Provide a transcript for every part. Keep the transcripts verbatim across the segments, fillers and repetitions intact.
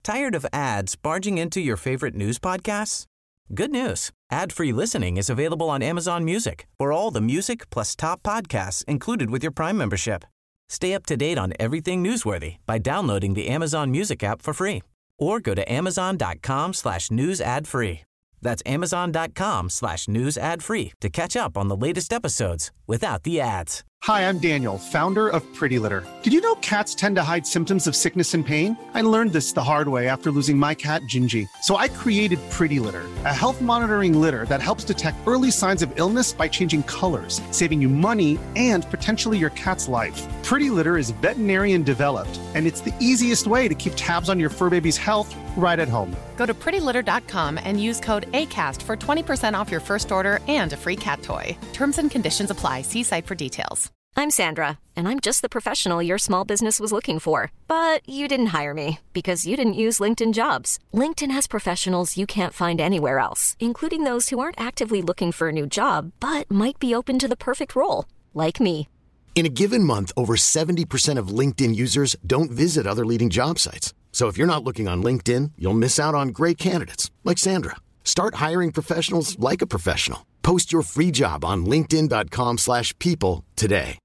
Tired of ads barging into your favorite news podcasts? Good news. Ad-free listening is available on Amazon Music for all the music plus top podcasts included with your Prime membership. Stay up to date on everything newsworthy by downloading the Amazon Music app for free or go to amazon.com slash news ad free. That's amazon.com slash news ad free to catch up on the latest episodes without the ads. Hi, I'm Daniel, founder of Pretty Litter. Did you know cats tend to hide symptoms of sickness and pain? I learned this the hard way after losing my cat, Gingy. So I created Pretty Litter, a health monitoring litter that helps detect early signs of illness by changing colors, saving you money and potentially your cat's life. Pretty Litter is veterinarian developed, and it's the easiest way to keep tabs on your fur baby's health right at home. Go to pretty litter dot com and use code ACAST for twenty percent off your first order and a free cat toy. Terms and conditions apply. See site for details. I'm Sandra, and I'm just the professional your small business was looking for. But you didn't hire me because you didn't use LinkedIn Jobs. LinkedIn has professionals you can't find anywhere else, including those who aren't actively looking for a new job, but might be open to the perfect role, like me. In a given month, over seventy percent of LinkedIn users don't visit other leading job sites. So if you're not looking on LinkedIn, you'll miss out on great candidates like Sandra. Start hiring professionals like a professional. Post your free job on linkedin dot com slash people today.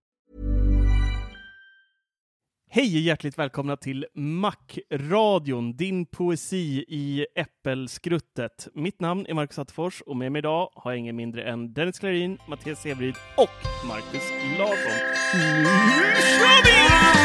Hej och hjärtligt välkomna till Mac-radion, din poesi i äppelskruttet. Mitt namn är Marcus Attefors och med mig idag har jag ingen mindre än Dennis Klarin, Mattias Severyd och Marcus Larsson. Nu kör vi!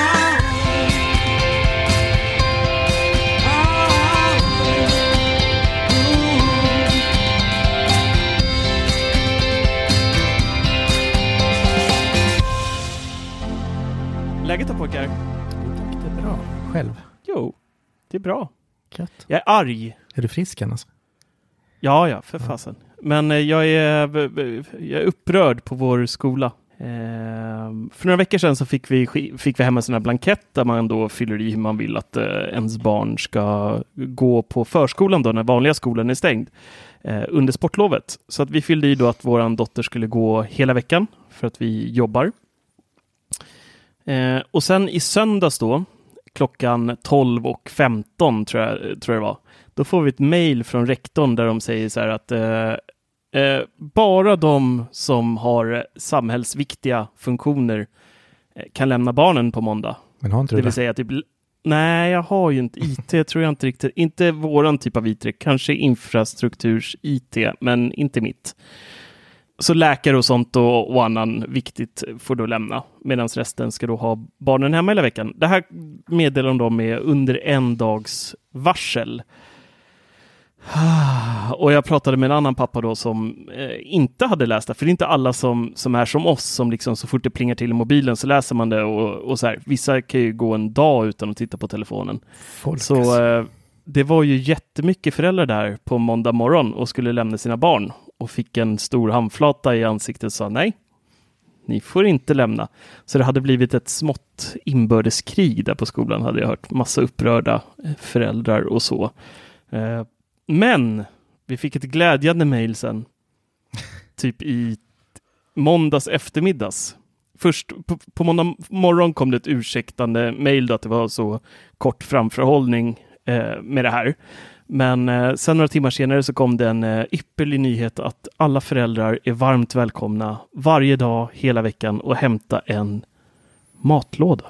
Läget då, pojkar? Tack, det är bra. Själv? Jo, det är bra. Gött. Jag är arg. Är du frisk än alltså? Ja, ja, för fasen. Men eh, jag, är, jag är upprörd på vår skola. Eh, för några veckor sedan så fick vi, fick vi hem en sån här blankett där man då fyller i hur man vill att eh, ens barn ska gå på förskolan då när vanliga skolan är stängd eh, under sportlovet. Så att vi fyllde i då att våran dotter skulle gå hela veckan för att vi jobbar. Eh, och sen i söndags då, klockan tolv och femton tror jag, tror jag det var, då får vi ett mejl från rektorn där de säger så här att eh, eh, bara de som har samhällsviktiga funktioner eh, kan lämna barnen på måndag. Men har inte du det? Det vill säga typ, nej, jag har ju inte I T, tror jag inte riktigt. Inte våran typ av I T, kanske infrastrukturs I T, men inte mitt. Så läkare och sånt och, och annan viktigt får då lämna. Medan resten ska då ha barnen hemma hela veckan. Det här meddelar de med under en dags varsel. Och jag pratade med en annan pappa då som eh, inte hade läst det. För det är inte alla som, som är som oss som liksom så fort det plingar till i mobilen så läser man det. Och, och så här. Vissa kan ju gå en dag utan att titta på telefonen. Folk. Så eh, det var ju jättemycket föräldrar där på måndag morgon och skulle lämna sina barn. Och fick en stor handflata i ansiktet och sa nej, ni får inte lämna. Så det hade blivit ett smått inbördeskrig där på skolan, hade jag hört. Massa upprörda föräldrar och så. Men vi fick ett glädjande mejl sen. Typ i måndags eftermiddags. Först på, på måndag morgon kom det ett ursäktande mejl att det var så kort framförhållning eh, med det här. Men eh, sen några timmar senare så kom det en eh, ypperlig nyhet att alla föräldrar är varmt välkomna varje dag hela veckan och hämta en matlåda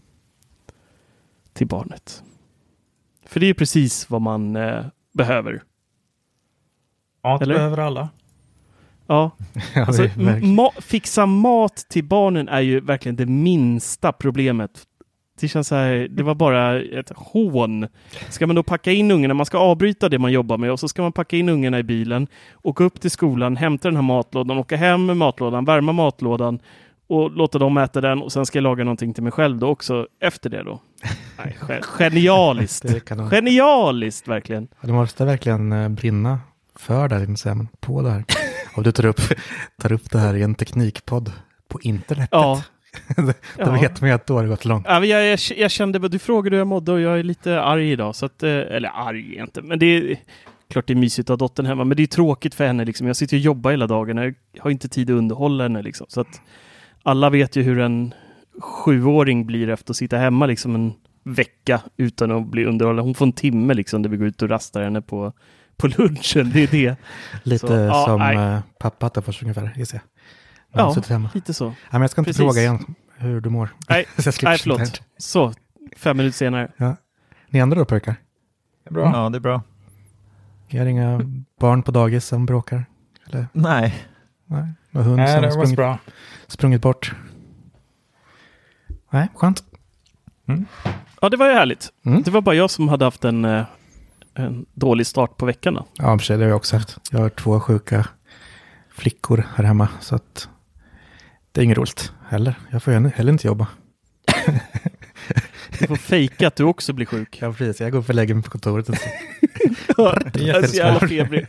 till barnet. För det är ju precis vad man eh, behöver. Mat Eller? behöver alla. Ja, ja alltså, ma- fixa mat till barnen är ju verkligen det minsta problemet. Det känns så här, det var bara ett hån. Ska man då packa in ungarna, man ska avbryta det man jobbar med och så ska man packa in ungarna i bilen, åka upp till skolan, hämta den här matlådan, åka hem med matlådan, värma matlådan och låta dem äta den och sen ska jag laga någonting till mig själv då också efter det då. Nej, genialiskt. De... Genialiskt, verkligen. Ja, det måste verkligen brinna för där inne, men på det här. Och du tar upp, tar upp det här i en teknikpodd på internetet. Ja. Då ja. vet man att då har det gått långt. Ja, jag, jag, jag kände, du frågade hur jag mådde och jag är lite arg idag. Så att, eller arg inte, men det är klart det är mysigt att ha dottern hemma. Men det är tråkigt för henne. Liksom. Jag sitter och jobbar hela dagen. Jag har inte tid att underhålla henne. Liksom. Så att alla vet ju hur en sjuåring blir efter att sitta hemma liksom en vecka utan att bli underhållen. Hon får en timme liksom där vi går ut och rastar henne på, på lunchen. Det är det. Lite så, ja, som nej. pappa Attefors ungefär, gissar jag. Ja, lite så. Ja, men jag ska inte Precis. fråga igen hur du mår. Nej, så nej förlåt. Så, fem minuter senare. Ja. Ni andra då, pojkar? Det är bra. Ja, det är bra. Jag har inga barn på dagis som bråkar? Eller? Nej. Nej, och hund Nej, som det var sprungit, bra. sprungit bort. Nej, skönt. Mm. Ja, det var ju härligt. Mm. Det var bara jag som hade haft en, en dålig start på veckan. Då. Ja, det har jag också haft. Jag har två sjuka flickor här hemma, så att det är inget roligt heller. Jag får ju heller inte jobba. Du får fejka att du också blir sjuk. Ja, precis. Jag går upp och lägger mig på kontoret. Ja, det är så jävla febrig.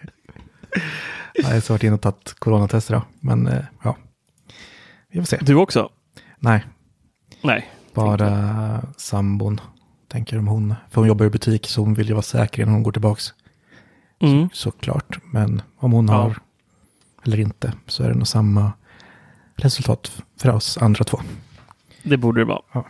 Jag har varit in och tagit coronatester då. Men eh, ja, vi får se. Du också? Nej. Nej. Bara sambon, tänker om hon. För hon jobbar i butik så hon vill ju vara säker innan hon går tillbaks. Mm. Så, såklart. Men om hon ja. har eller inte så är det nog samma resultat för oss andra två. Det borde det vara. Ja.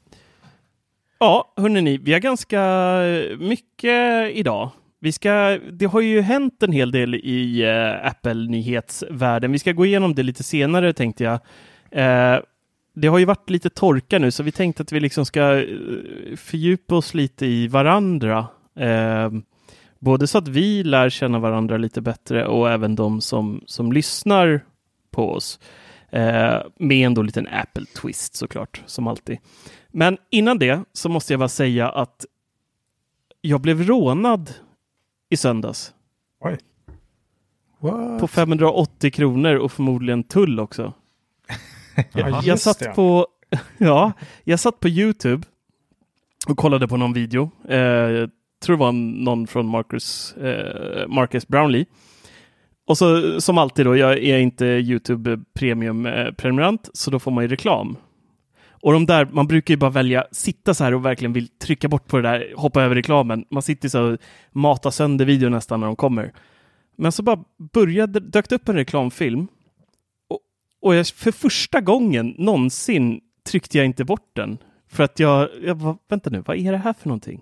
Ja, hörrni, vi har ganska mycket idag. Vi ska, det har ju hänt en hel del i uh, Apple-nyhetsvärlden. Vi ska gå igenom det lite senare, tänkte jag. Uh, det har ju varit lite torka nu, så vi tänkte att vi liksom ska uh, fördjupa oss lite i varandra. Uh, både så att vi lär känna varandra lite bättre och även de som, som lyssnar på oss. Uh, med en då liten Apple-twist såklart, som alltid. Men innan det så måste jag bara säga att jag blev rånad i söndags. Oj. What? På femhundraåttio kronor och förmodligen tull också. jag, jag satt det. på ja, jag satt på YouTube och kollade på någon video. Eh, jag tror det var någon från Marcus, eh, Marcus Brownlee. Och så som alltid då, jag är inte YouTube Premium eh, prenumerant, så då får man ju reklam. Och de där, man brukar ju bara välja sitta så här och verkligen vill trycka bort på det där, hoppa över reklamen. Man sitter så och matar sönder videon nästan när de kommer. Men så bara började, dök det upp en reklamfilm. Och, och jag, för första gången någonsin tryckte jag inte bort den. För att jag, jag bara, vänta nu, vad är det här för någonting?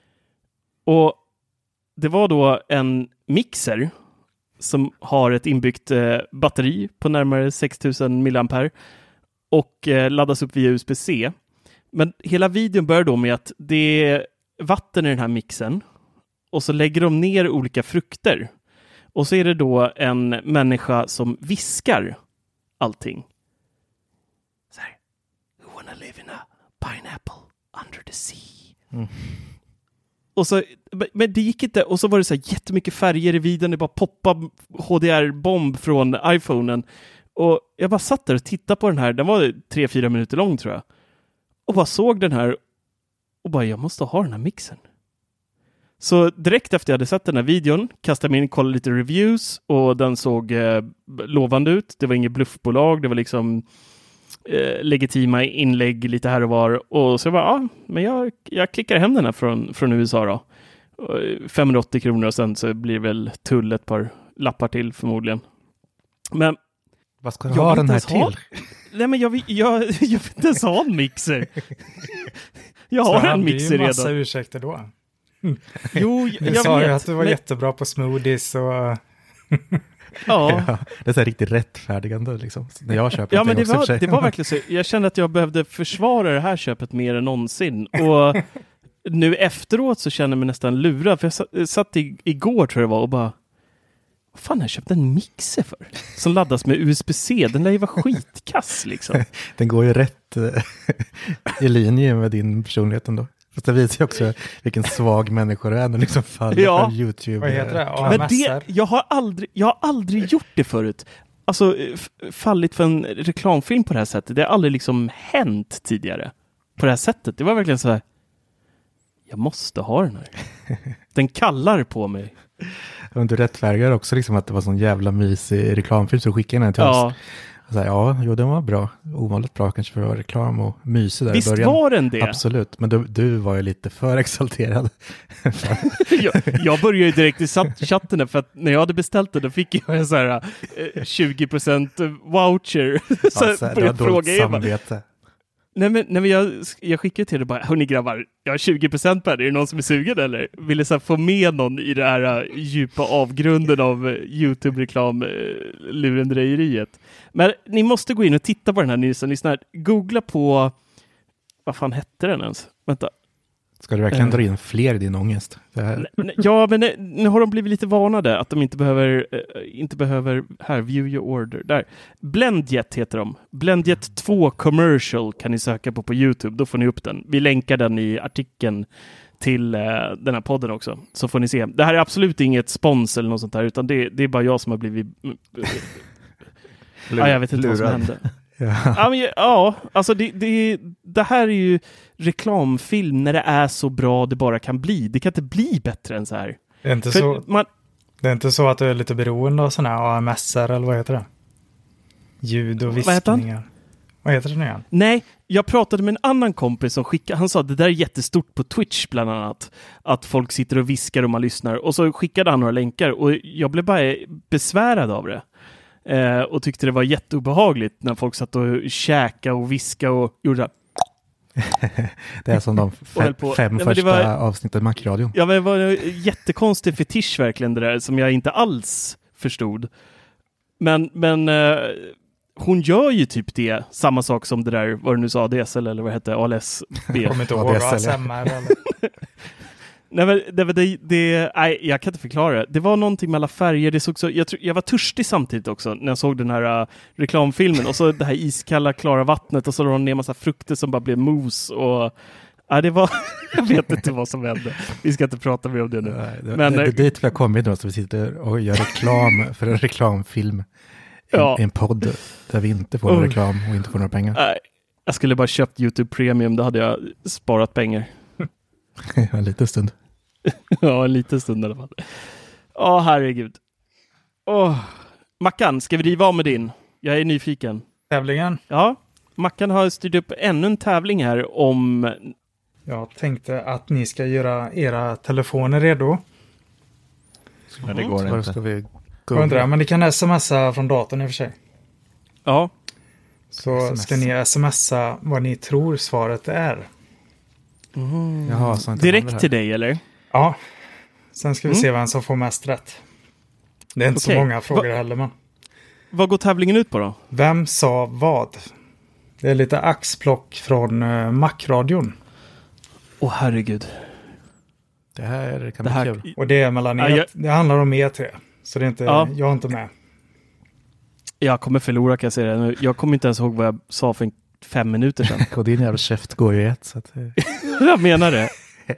Och det var då en mixer som har ett inbyggt eh, batteri på närmare sex tusen milliampere och eh, laddas upp via U S B-C. Men hela videon börjar då med att det är vatten i den här mixen och så lägger de ner olika frukter. Och så är det då en människa som viskar allting. Så här. You wanna live in a pineapple under the sea. Mm. Och så, men det gick inte. Och så var det så här jättemycket färger i videon. Det bara poppade H D R-bomb från iPhonen. Och jag bara satt där och tittade på den här. Den var tre, fyra minuter lång tror jag. Och bara såg den här. Och bara, jag måste ha den här mixen. Så direkt efter jag hade sett den här videon kastade jag mig in och kollade lite reviews. Och den såg eh, lovande ut. Det var inget bluffbolag. Det var liksom eh, legitima inlägg lite här och var. Och så jag bara, ja, men jag, jag klickar hem den här från, från U S A då. femhundraåttio kronor och sen så blir det väl tull ett par lappar till förmodligen. Men vad ska du ha den här till? Ha... Nej, men jag vill, jag, jag vill inte ens ha en mixer. Jag har så en mixer redan. Det är ju massa ursäkter då. Jo, jag, du jag sa vet. ju att du var men... jättebra på smoothies och... ja. ja. Det är så här riktigt rättfärdigande liksom. När jag köper ja, men det var, det var verkligen så. Jag kände att jag behövde försvara det här köpet mer än någonsin. Och nu efteråt så känner jag mig nästan lurad. För jag satt, satt i, igår tror jag det var och bara, vad fan har jag köpt en mixer för? Som laddas med U S B-C. Den lär ju vara skitkass liksom. Den går ju rätt i linje med din personlighet ändå. Fast det visar ju också vilken svag människa du är när liksom faller ja. från YouTube. Vad heter det? Men det, jag har aldrig, jag har aldrig gjort det förut. Alltså f- fallit för en reklamfilm på det här sättet. Det har aldrig liksom hänt tidigare. På det här sättet. Det var verkligen så här, jag måste ha den här. Den kallar på mig. Men du rättfärdigar också liksom att det var sån jävla mysig reklamfilm så skickade den till ja. oss. Så här, ja, jo, den var bra. Ovanligt bra kanske för att vara reklam och mysig där visst i början. Var den det? Absolut, men du, du var ju lite för exalterad. jag, jag började ju direkt i chatten för att när jag hade beställt det då fick jag en så här eh, tjugo procent voucher. så ja, så här, det var dåligt samvete. Nej men, nej, men jag, jag skickade till det bara, hörni grabbar, jag har tjugo procent på det, är det någon som är sugen eller? Ville så här, få med någon i det här uh, djupa avgrunden av uh, YouTube-reklam-lurendrejeriet. Uh, men ni måste gå in och titta på den här nyheten. Ni snart googla på, vad fan hette den ens? Vänta. Ska du verkligen uh. dra in fler i din ångest? Här... Ja, men nu, nu har de blivit lite varnade att de inte behöver, uh, inte behöver, här, view your order, där. Blendjet heter de. Blendjet två commercial kan ni söka på på YouTube, då får ni upp den. Vi länkar den i artikeln till uh, den här podden också, så får ni se. Det här är absolut inget spons eller något sånt där, utan det, det är bara jag som har blivit... ja, jag vet inte vad som hände. Ja, ja, men, ja alltså det, det, det här är ju reklamfilm när det är så bra det bara kan bli. Det kan inte bli bättre än så här. Det är inte, så, man, det är inte så att du är lite beroende av sådana här A M S R eller vad heter det? Ljud och viskningar. Vad, vad heter det nu igen? Nej, jag pratade med en annan kompis som skickade, han sa att det där är jättestort på Twitch bland annat. Att folk sitter och viskar och man lyssnar. Och så skickade han några länkar och jag blev bara besvärad av det. Eh, och tyckte det var jätteobehagligt när folk satt och käka och viska och gjorde det. Det är som de fem, fem ja, första var, avsnitten Macradion. Ja, men det var en jättekonstig fetisch verkligen det där som jag inte alls förstod. Men, men eh, hon gör ju typ det, samma sak som det där, vad du nu sa, A D S L eller vad hette A L S B. Jag kommer inte ihåg A S M R eller... Nej, men det, det, det, nej, jag kan inte förklara det. Det var någonting med alla färger. Det såg så, jag, jag var törstig samtidigt också när jag såg den här uh, reklamfilmen. Och så det här iskalla, klara vattnet. Och så var det en massa frukter som bara blev mos. Och, ja, det var, jag vet inte vad som hände. Vi ska inte prata mer om det nu. Nej, det, men, det, det är dit vi har kommit nu. Så vi sitter och gör reklam för en reklamfilm. Ja. I en podd där vi inte får någon uh, reklam och inte får några pengar. Nej, jag skulle bara köpt YouTube Premium. Då hade jag sparat pengar. En liten stund. Ja, en liten stund i alla fall. Åh, herregud. Åh. Mackan, ska vi driva av med din? Jag är nyfiken. Tävlingen? Ja, Mackan har styrt upp ännu en tävling här om... Jag tänkte att ni ska göra era telefoner redo. Men det går mm. inte. Ska vi gå undrar, men ni kan smsa från datorn i och för sig. Ja. Så S M S. Ska ni smsa vad ni tror svaret är. Mm. Jaha, direkt till dig, eller? Ja. Sen ska vi mm. se vem som får mest rätt. Det är inte okay. så många frågor Va- heller, men... Vad går tävlingen ut på då? Vem sa vad? Det är lite axplock från uh, Macradion. Åh, oh, herregud. Det här kan det bli här... kul. Och det är mellan ja, jag... Det handlar om E tre. Så det är inte, ja. jag är inte med. Jag kommer förlora, kan jag säga det. Jag kommer inte ens ihåg vad jag sa för en fem minuter sedan. Och din jävla käft går ju ett. Så att... jag menar det.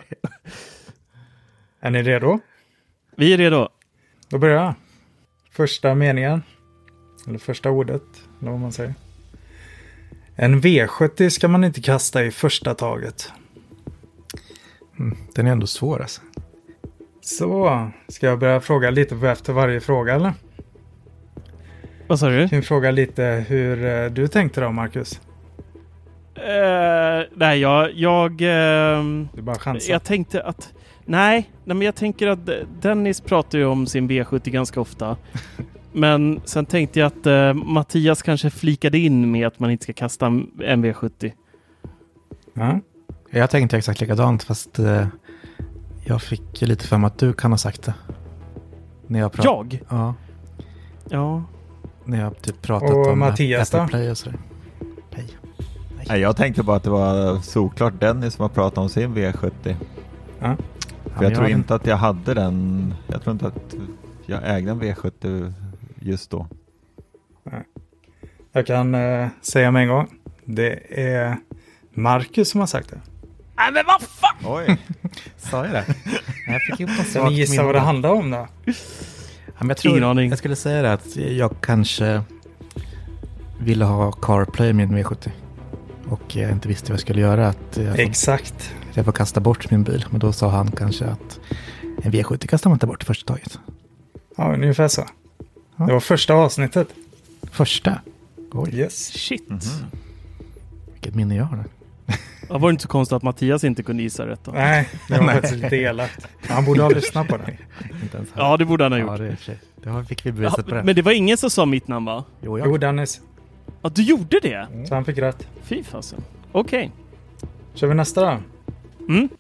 Är ni redo? Vi är redo. Då börjar jag. Första meningen. Eller första ordet. Eller vad man säger. En V sjuttio ska man inte kasta i första taget. Mm, den är ändå svår alltså. Så, ska jag börja fråga lite efter varje fråga eller? Vad sa du? Kan jag fråga lite hur du tänkte då, Marcus? Uh, nej, jag... Jag, uh, du bara chansar. Jag tänkte att... Nej, nej, men jag tänker att Dennis pratar ju om sin V sjuttio ganska ofta. Men sen tänkte jag att uh, Mattias kanske flikade in med att man inte ska kasta en V sjuttio. Ja. Jag tänkte exakt likadant, fast uh, jag fick lite för mig att du kan ha sagt det. När jag prat- jag? Ja. Ja. När jag typ pratat och om Mattias Apple Play och sådär. Play. Nej, jag tänkte bara att det var såklart Dennis som har pratat om sin V sjuttio. Ja. För jag, jag tror inte att jag hade den. Jag tror inte att jag ägde en V sjuttio just då. Nej. Jag kan uh, säga med en gång. Det är Marcus som har sagt det. Nej, men vad fan? Oj. Sa jag det? Jag fick upp så ni gissar vad det handlar om då? Ja, men jag tror, jag skulle säga det att jag kanske ville ha CarPlay med min V sjuttio. Och jag inte visste vad jag skulle göra. Att jag får, Exakt. Att jag får kasta bort min bil. Men då sa han kanske att en V sjuttio kastar man inte bort i första taget. Ja, ungefär så. Ja. Det var första avsnittet. Första? Oj. Yes. Shit. Mm-hmm. Vilket minne jag har. Ja, var det inte så konstigt att Mattias inte kunde gissa rätt då? Nej, det var faktiskt lite elakt. Han borde ha lyssnat på det. Ja, det borde han ha gjort. Ja, det, det fick vi bevisat ja, på det. Men det var ingen som sa mitt namn, va? Jo, jo Dennis. Ja, du gjorde det? Mm. Så han fick rätt. Fy fasen. Okej. Okay. Kör vi nästa då? Mm.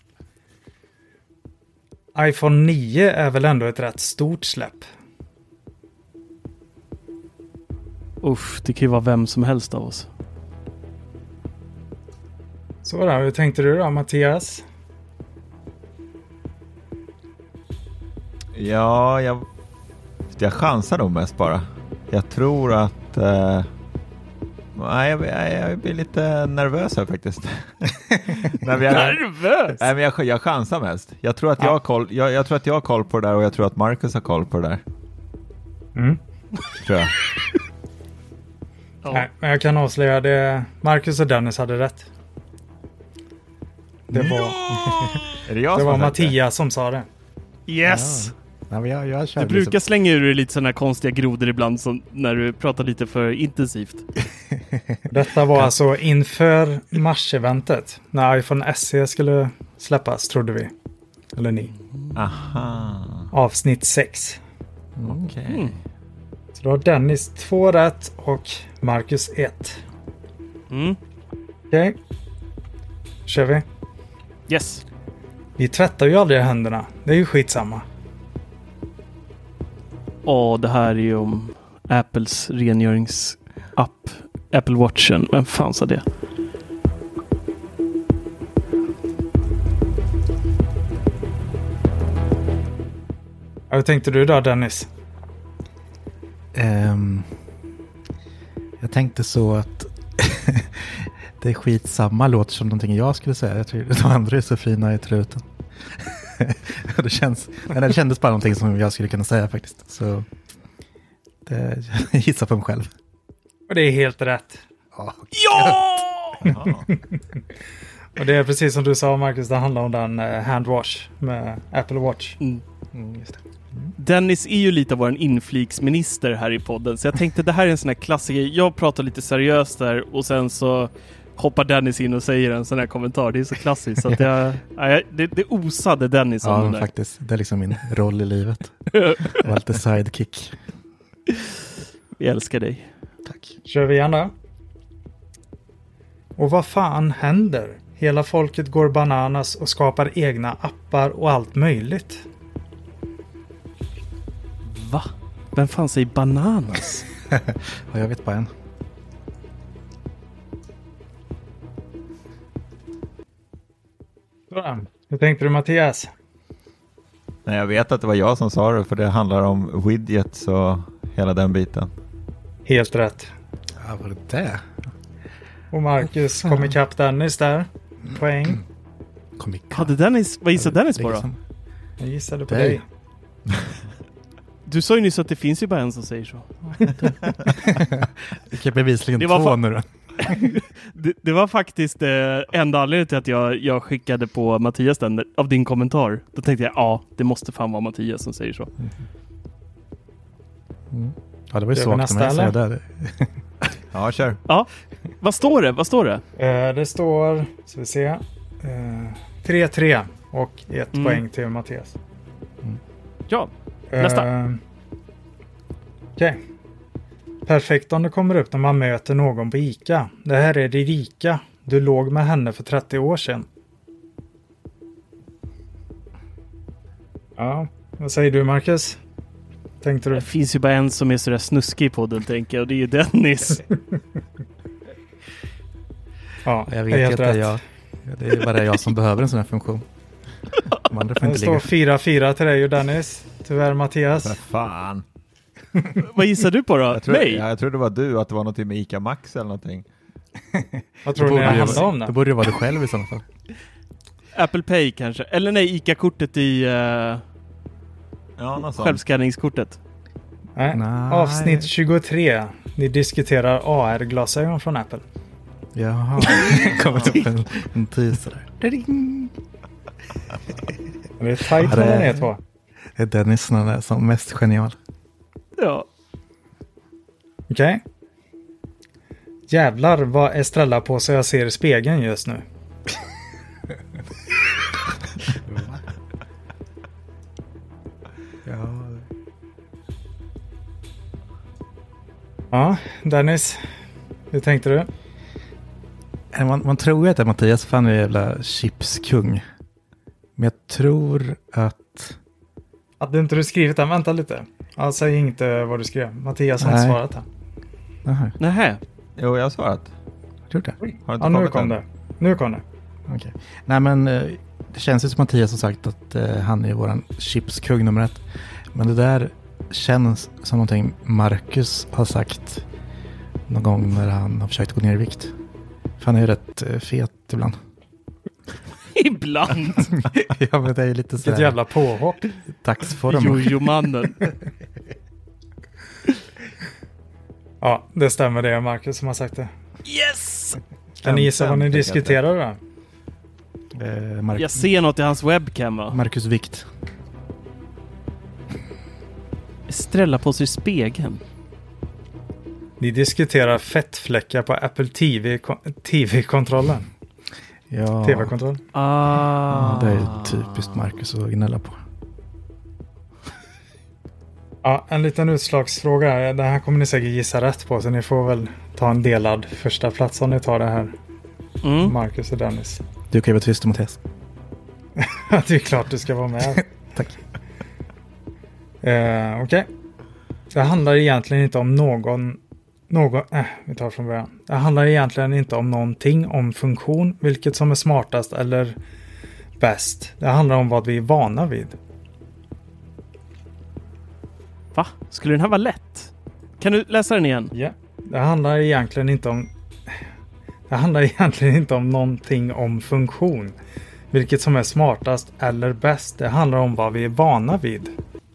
iPhone nio är väl ändå ett rätt stort släpp? Uff, det kan ju vara vem som helst av oss. Så då, hur tänkte du då, Mattias? Ja, jag, jag chansar nog mest bara. Jag tror att... Eh, nej, jag, jag, jag blir lite nervös här faktiskt. men jag, nervös? Nej, men jag, jag chansar mest. Jag tror, att jag, har koll, jag, jag tror att jag har koll på det där och jag tror att Marcus har koll på det där. Mm. Tror jag. Ja. Nej, men jag kan avslöja det. Marcus och Dennis hade rätt. Det var, är det jag det som var Mattias som sa det. Yes! Ja. Ja, jag, jag du brukar liksom slänga ur dig lite sådana konstiga grodor ibland som när du pratar lite för intensivt. Detta var alltså inför mars-eventet. När iPhone S E skulle släppas, trodde vi. Eller ni. Aha. Avsnitt sex. Mm. Okej. Okay. Mm. Så då har Dennis två rätt och Marcus ett. Mm. Okej. Okay. Kör vi? Yes. Vi tvättar ju aldrig händerna. Det är ju skitsamma. Åh, det här är ju om Apples rengöringsapp. Apple Watchen. Vem fan sa det? Ja, hur tänkte du då, Dennis? Um, jag tänkte så att det är skitsamma låter som någonting jag skulle säga. Jag tror de andra är så fina i truten. det, känns, nej, det kändes bara någonting som jag skulle kunna säga faktiskt. Så det, jag gissar på mig själv. Och det är helt rätt. Ja! Ja! Och det är precis som du sa, Marcus, det handlar om den uh, handwash med Apple Watch. Mm. Mm, just det. Mm. Dennis är ju lite av vår infliksminister här i podden, så jag tänkte det här är en sån här klassiker. Jag pratar lite seriöst där och sen så hoppar Dennis in och säger en sån här kommentar. Det är så klassiskt. Så att jag, ja, det, det osade Dennis om ja, den där. Faktiskt. Det är liksom min roll i livet. Och lite sidekick. Vi älskar dig. Tack. Kör vi igen då? Och vad fan händer? Hela folket går bananas och skapar egna appar och allt möjligt. Va? Vem fan säger bananas? Ja, jag vet bara en. Hur tänkte du, Mattias? Nej, jag vet att det var jag som sa det, för det handlar om widgets och hela den biten. Helt rätt. Ja, var det det? Och Marcus kom ikapp Dennis där. Poäng. Kom ikapp. Hade Dennis, vad gissade Dennis på då? Jag gissade på dig. Du sa ju nyss att det finns ju bara en som säger så. Det kan bevisligen två fa- nu då. det, det var faktiskt eh, enda anledningen till att jag, jag skickade på Mattias den, av din kommentar. Då tänkte jag, ja, det måste fan vara Mattias som säger så. Mm. Mm. Ja, det var ju svagt när jag säger det. Ja, kör. Ja, vad står det? Vad står det? Uh, det står, ska vi se, uh, tre tre och ett mm. poäng till Mattias. Mm. Ja, nästa. Uh, Okej. Okay. Perfekt om det kommer upp när man möter någon på ICA. Det här är Erika. Du låg med henne för trettio år sedan. Ja, vad säger du, Marcus? Tänkte du? Det finns ju bara en som är sådär snuskig i podden, tänker jag. Och det är ju Dennis. Ja, jag vet inte. Jag, det är bara jag som behöver en sån här funktion. De andra får det inte står ligga. fyra fyra till dig och Dennis. Tyvärr, Mattias. Vad fan. Vad gissar du på då? Jag tror, Nej. Jag, jag tror det var du, att det var något med ICA Max eller någonting. Vad tror du det handlar om det? Det borde ju vara du själv i sådana fall. Apple Pay kanske. Eller nej, ICA-kortet i uh, ja, självskanningskortet. Nej. Nej. Avsnitt tjugotre. Ni diskuterar A R-glasögon från Apple. Jaha. Kommer upp en, en teaser där. Det är tajt när den är två. Det är Dennis som, som mest genial. Ja. Okej. Okay. Jävlar vad Estrella på så jag ser i spegeln just nu. Ja. Ja, Dennis. Hur tänkte du? Man, man tror ju att det är Mattias, för han är jävla chipskung. Men jag tror att... Att du inte du skrivit den, vänta lite. Ja, säg inte vad du skrev. Mattias har inte svarat här. Aha. Nähä. Jo, jag har svarat. Har du gjort det? Har inte Ja, nu kommit kom än? det. Nu kom det. Okej. Nej, men eh, det känns ju som Mattias har sagt att eh, han är våran chipskung nummer ett. Men det där känns som någonting Marcus har sagt någon gång när han har försökt gå ner i vikt. För han är ju rätt eh, fet ibland. Ibland. Ja, men det är lite så Vilket jävla påhopp. dagsform. Jojo-mannen. Ja, det stämmer, det är Marcus som har sagt det. Yes! Kan ni gissa vad ni Äntligen, diskuterar då? Eh, Mar- Jag ser något i hans webcam, va? Marcus vikt. Strälla på sig i spegeln. Ni diskuterar fettfläckar på Apple T V T V-kontrollen. Ja, T V-kontroll. Ah. ja, det är typiskt Marcus att gnälla på. Ja, en liten utslagsfråga. Det här kommer ni säkert gissa rätt på, så ni får väl ta en delad första plats om ni tar det här. Mm. Marcus och Dennis. Du kan ju vara tyst, Mattias. Det är klart du ska vara med. Tack. Eh, Okej. Okay. Det handlar egentligen inte om någon... någon äh, vi tar från början. Det handlar egentligen inte om någonting om funktion, vilket som är smartast eller bäst. Det handlar om vad vi är vana vid. Va? Skulle den här vara lätt? Kan du läsa den igen? Ja. Det handlar egentligen inte om... Det handlar egentligen inte om någonting om funktion, vilket som är smartast eller bäst. Det handlar om vad vi är vana vid.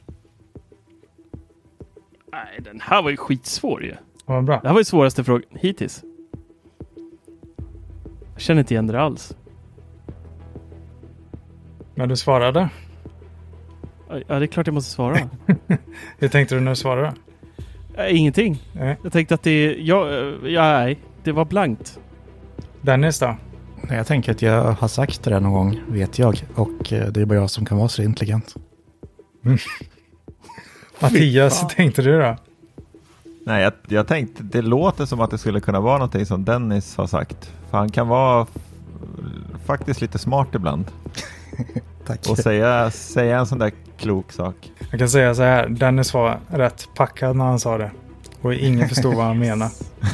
Nej, den här var ju skitsvår ju. Vad bra. Det här var ju svåraste frågan hittills. Jag känner inte igen det alls. Men du svarade. Ja, det är klart jag måste svara. Hur tänkte du när du svarade? äh, ingenting. Nej. Jag tänkte att det... Ja, ja, nej, det var blankt. Dennis då? Nej, jag tänker att jag har sagt det där någon gång, vet jag. Och eh, det är bara jag som kan vara så intelligent. Mm. Mattias, tänkte du då? Nej, jag, jag tänkte, det låter som att det skulle kunna vara någonting som Dennis har sagt. För han kan vara f- faktiskt lite smart ibland. Tack. Och säga, säga en sån där klok sak. Jag kan säga så här, Dennis var rätt packad när han sa det. Och ingen förstod vad han menade.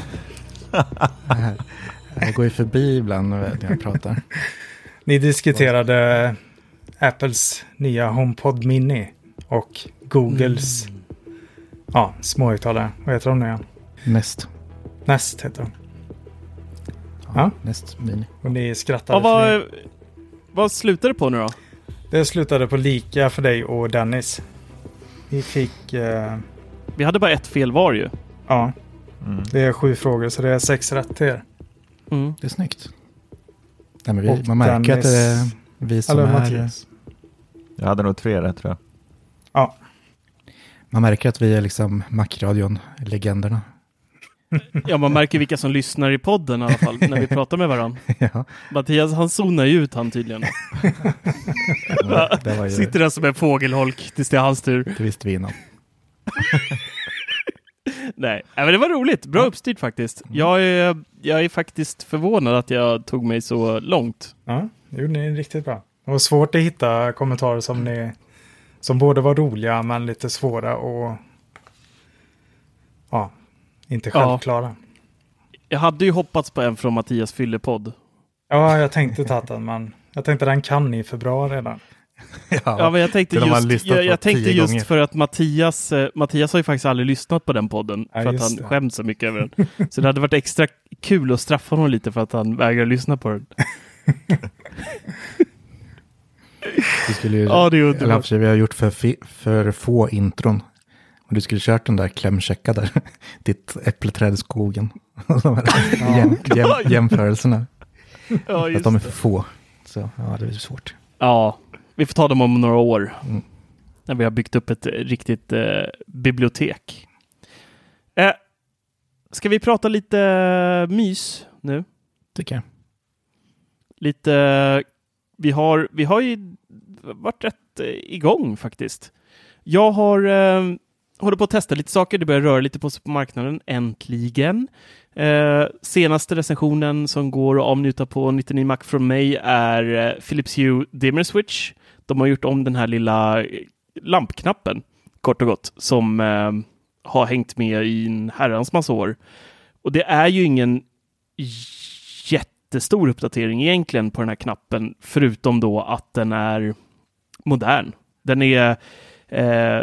Jag går ju förbi ibland när jag pratar. Ni diskuterade Apples nya HomePod Mini och Googles mm. ja, småhögtalare. Vad heter de nu igen? Nest. Nest heter de. Ja, ja. Nest Mini. Och ni skrattade. Ja, vad, vad slutade det på nu då? Det slutade på lika för dig och Dennis. Vi fick... Eh, Vi hade bara ett fel var ju. ja. Mm. Det är sju frågor, så det är sex rätt till er. Mm. Det är snyggt. Nej, men vi, man märker Dennis, att det är vi som eller är... Mattias. Jag hade nog tre rätt, tror jag. Ja. Man märker att vi är liksom Macradion-legenderna. Ja, man märker vilka som lyssnar i podden i alla fall när vi pratar med varandra. Ja. Mattias, han zonar ju ut han tydligen. Ja, det var ju... Sitter där som en fågelholk tills det är hans tur. Det visste vi innan. Nej, men det var roligt. Bra uppstyrt faktiskt. Jag är, jag är faktiskt förvånad att jag tog mig så långt. Ja, det gjorde ni riktigt bra. Det var svårt att hitta kommentarer som ni som både var roliga men lite svåra och ja, inte självklara. Ja. Jag hade ju hoppats på en från Mattias fyllepodd. Ja, jag tänkte ta den, men jag tänkte den kan ni för bra redan. Ja, ja, men jag tänkte just, jag, jag tänkte just för att Mattias, eh, Mattias har ju faktiskt aldrig lyssnat på den podden ja, för att han det. skäms så mycket över den. Så det hade varit extra kul att straffa honom lite för att han vägrar lyssna på den. Du skulle ju, ja, det är underbart. eller för vi har gjort för, fi, för få intron. Och du skulle kört den där klämchecka där. Ditt äppleträd i skogen. De här jäm, jäm, jämförelserna. Ja, att de är för få. Så ja, det är svårt. Ja, vi får ta dem om några år. Mm. När vi har byggt upp ett riktigt eh, bibliotek. Eh, ska vi prata lite mys nu? Tycker jag. Lite... Vi har, vi har ju varit rätt igång faktiskt. Jag har, eh, håller på att testa lite saker. Det börjar röra lite på sig på marknaden. Äntligen. Eh, senaste recensionen som går att avnjuta på nittionio Mac från mig är eh, Philips Hue Dimmer Switch. De har gjort om den här lilla lampknappen, kort och gott, som eh, har hängt med i en herrans massa år. Och det är ju ingen jättestor uppdatering egentligen på den här knappen, förutom då att den är modern. Den är eh,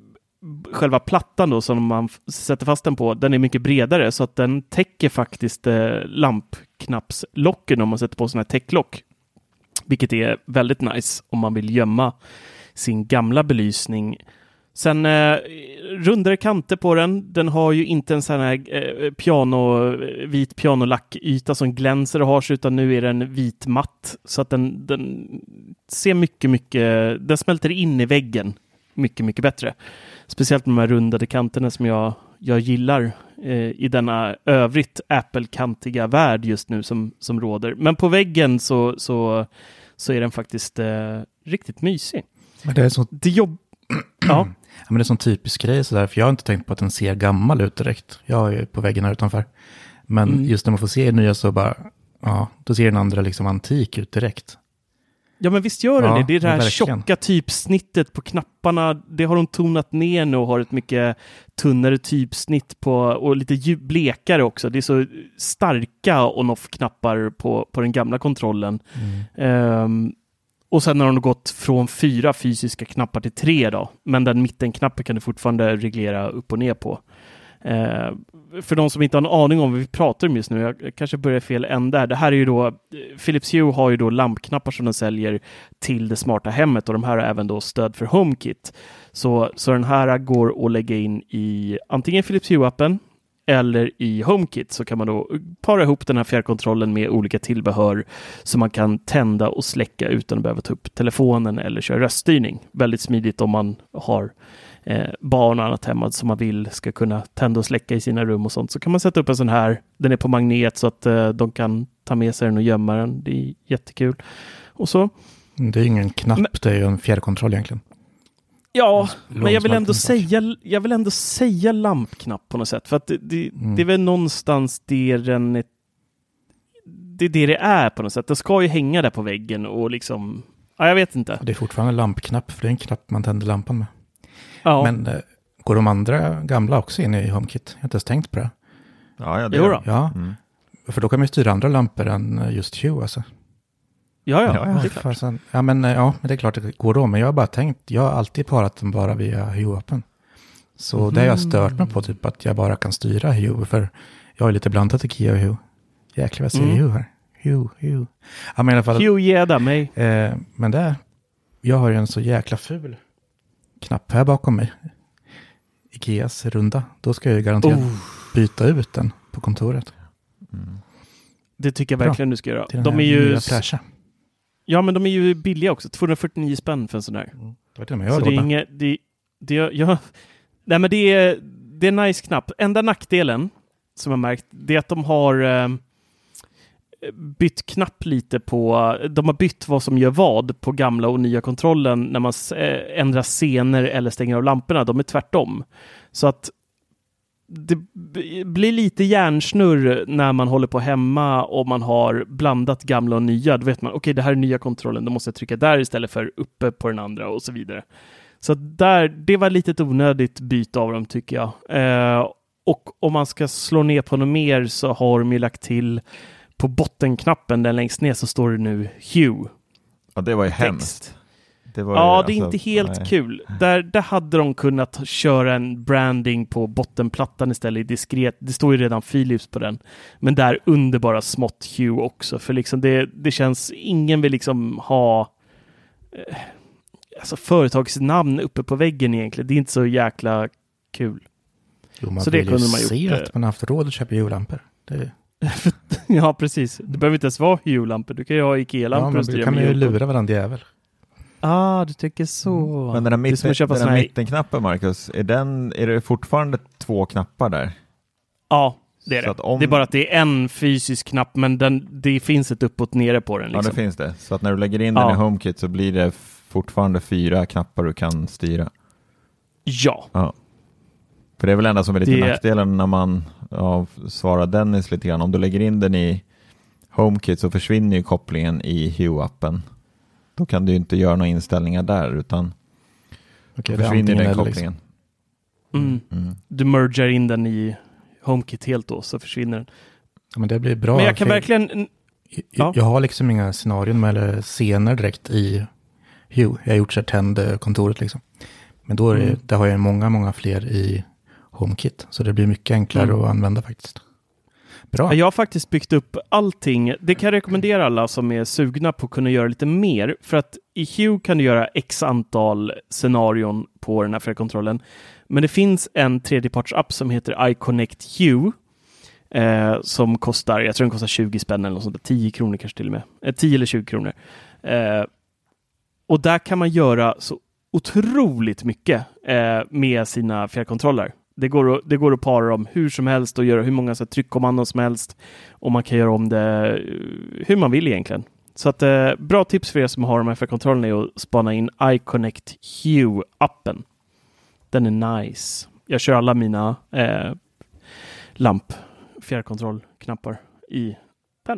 själva plattan då som man sätter fast den på, den är mycket bredare så att den täcker faktiskt eh, lampknappslocken om man sätter på sån här täcklock. Vilket är väldigt nice om man vill gömma sin gamla belysning. Sen eh, rundare kanter på den. Den har ju inte en sån här eh, piano, vit pianolackyta som glänser och har, utan nu är den vit matt. Så att den, den ser mycket, mycket... Den smälter in i väggen mycket, mycket bättre. Speciellt med de här rundade kanterna som jag, jag gillar eh, i denna övrigt Apple-kantiga värld just nu som, som råder. Men på väggen så, så, så är den faktiskt eh, riktigt mysig. Men det är så... Det jobb... ja. Ja, men det är sån typisk grej sådär, för jag har inte tänkt på att den ser gammal ut direkt. Jag är på väggen här utanför. Men mm. just när man får se nya så bara, ja, då ser den andra liksom antik ut direkt. Ja, men visst gör den ja, det. Det är det här verkligen. tjocka typsnittet på knapparna. Det har de tonat ner nu och har ett mycket tunnare typsnitt på, och lite blekare också. Det är så starka on-off-knappar på, på den gamla kontrollen. Mm. Um, Och sen har de gått från fyra fysiska knappar till tre då. Men den mittenknappen kan du fortfarande reglera upp och ner på. Eh, för de som inte har en aning om vad vi pratar om just nu, jag kanske börjar fel ända. Det här är ju då, Philips Hue har ju då lampknappar som de säljer till det smarta hemmet, och de här har även då stöd för HomeKit. Så, så den här går att lägga in i antingen Philips Hue-appen eller i HomeKit, så kan man då para ihop den här fjärrkontrollen med olika tillbehör så man kan tända och släcka utan att behöva ta upp telefonen eller köra röststyrning. Väldigt smidigt om man har eh, barn och annat hemma som man vill ska kunna tända och släcka i sina rum och sånt. Så kan man sätta upp en sån här. Den är på magnet så att eh, de kan ta med sig den och gömma den. Det är jättekul. Och så. Det är ingen knapp, men, det är ju en fjärrkontroll egentligen. Ja, men jag vill ändå säga jag vill ändå säga lampknapp på något sätt, för att det, det, mm. det är väl någonstans det den är, det är det det är på något sätt. Det ska ju hänga där på väggen och liksom, ja, jag vet inte. Det är fortfarande lampknapp, för det är en knapp man tänder lampan med. Ja. Men äh, går de andra gamla också in i HomeKit? Jag har inte ens tänkt på det. Ja, ja, det jo då. Ja, mm. För då kan man ju styra andra lampor än just Hue alltså. Ja, ja, ja, ja, det är klart. Sen, ja, men, ja, men det är klart det går då. Men jag har bara tänkt, jag har alltid parat den bara via Hue-appen. Så mm. det har jag stört mig på, typ att jag bara kan styra Hue. För jag är lite blandat Ikea och Hue. Jäklar, vad säger mm. Hue här? Hue, Hue. Ja, men i alla fall, Hue gädda mig. Eh, men där, jag har ju en så jäkla ful knapp här bakom mig. Ikeas runda. Då ska jag ju garanterat oh. byta ut den på kontoret. Mm. Det tycker jag verkligen Bra. Du ska göra. Till de är ju fräscha. Ja, men de är ju billiga också. tvåhundrafyrtionio spänn för en sån där. Mm. Det var det med jag så det är inget, det, det, ja, nej, men det är, det är en nice knapp. Enda nackdelen som jag märkt, det är att de har eh, bytt knapp lite på, de har bytt vad som gör vad på gamla och nya kontrollen när man eh, ändrar scener eller stänger av lamporna. De är tvärtom. Så att det blir lite hjärnsnurr när man håller på hemma och man har blandat gamla och nya. Då vet man, okej, okay, det här är nya kontrollen. Då måste jag trycka där istället för uppe på den andra och så vidare. Så där, det var lite ett onödigt byte av dem, tycker jag. Eh, och om man ska slå ner på något mer så har de ju lagt till på bottenknappen där längst ner så står det nu Hue. Ja, det var ju hemskt. Det var ja, ju, det är alltså, inte helt nej. Kul. Där, där hade de kunnat köra en branding på bottenplattan istället, diskret. Det står ju redan Philips på den. Men där under bara smått Hue också. För liksom det, det känns, ingen vill liksom ha eh, alltså företagsnamn uppe på väggen egentligen. Det är inte så jäkla kul. Jo, man så vill det kunde ju man se gjort. att man har haft råd att köpa Hue-lampor. Det ja, precis. Det behöver inte ens vara Hue-lampor. Du kan ju ha Ikea-lampor. Ja, men du kan ju lura varandra jävel. Ah, du tänker så. Men den här, mitten, den här mittenknappen, Marcus, är, den, är det fortfarande två knappar där? Ja, det är det. Om... Det är bara att det är en fysisk knapp, men den, det finns ett uppåt nere på den. Liksom. Ja, det finns det. Så att när du lägger in den ja. i HomeKit så blir det fortfarande fyra knappar du kan styra. Ja. ja. För det är väl enda som är lite det... nackdelen när man ja, svarar Dennis lite grann. Om du lägger in den i HomeKit så försvinner ju kopplingen i Hue-appen. Då kan du ju inte göra några inställningar där utan Okej, försvinner den liksom. kopplingen. Mm. Mm. Du mergar in den i HomeKit helt då så försvinner den. Ja, men det blir bra. Men jag kan verkligen... Jag, jag har liksom inga scenarion eller scener direkt i Hue. Jag har gjort så här tänd-kontoret liksom. Men då är det, mm. där har jag många, många fler i HomeKit. Så det blir mycket enklare mm. att använda faktiskt. Bra. Jag har faktiskt byggt upp allting. Det kan jag rekommendera alla som är sugna på att kunna göra lite mer. För att i Hue kan du göra x antal scenarion på den här fjärrkontrollen. Men det finns en tredjepartsapp som heter iConnect Hue. Eh, som kostar, jag tror den kostar tjugo spänn eller något sånt där, tio kronor kanske till och med. Eh, tio eller tjugo kronor. Eh, och där kan man göra så otroligt mycket eh, med sina fjärrkontroller. Det går, att, det går att para dem hur som helst och göra hur många så här, tryckkommandon som helst. Och man kan göra om det hur man vill egentligen. Så att eh, bra tips för er som har de här fjärrkontrollerna är att spana in iConnect Hue-appen. Den är nice. Jag kör alla mina eh, lamp fjärrkontrollknappar i den.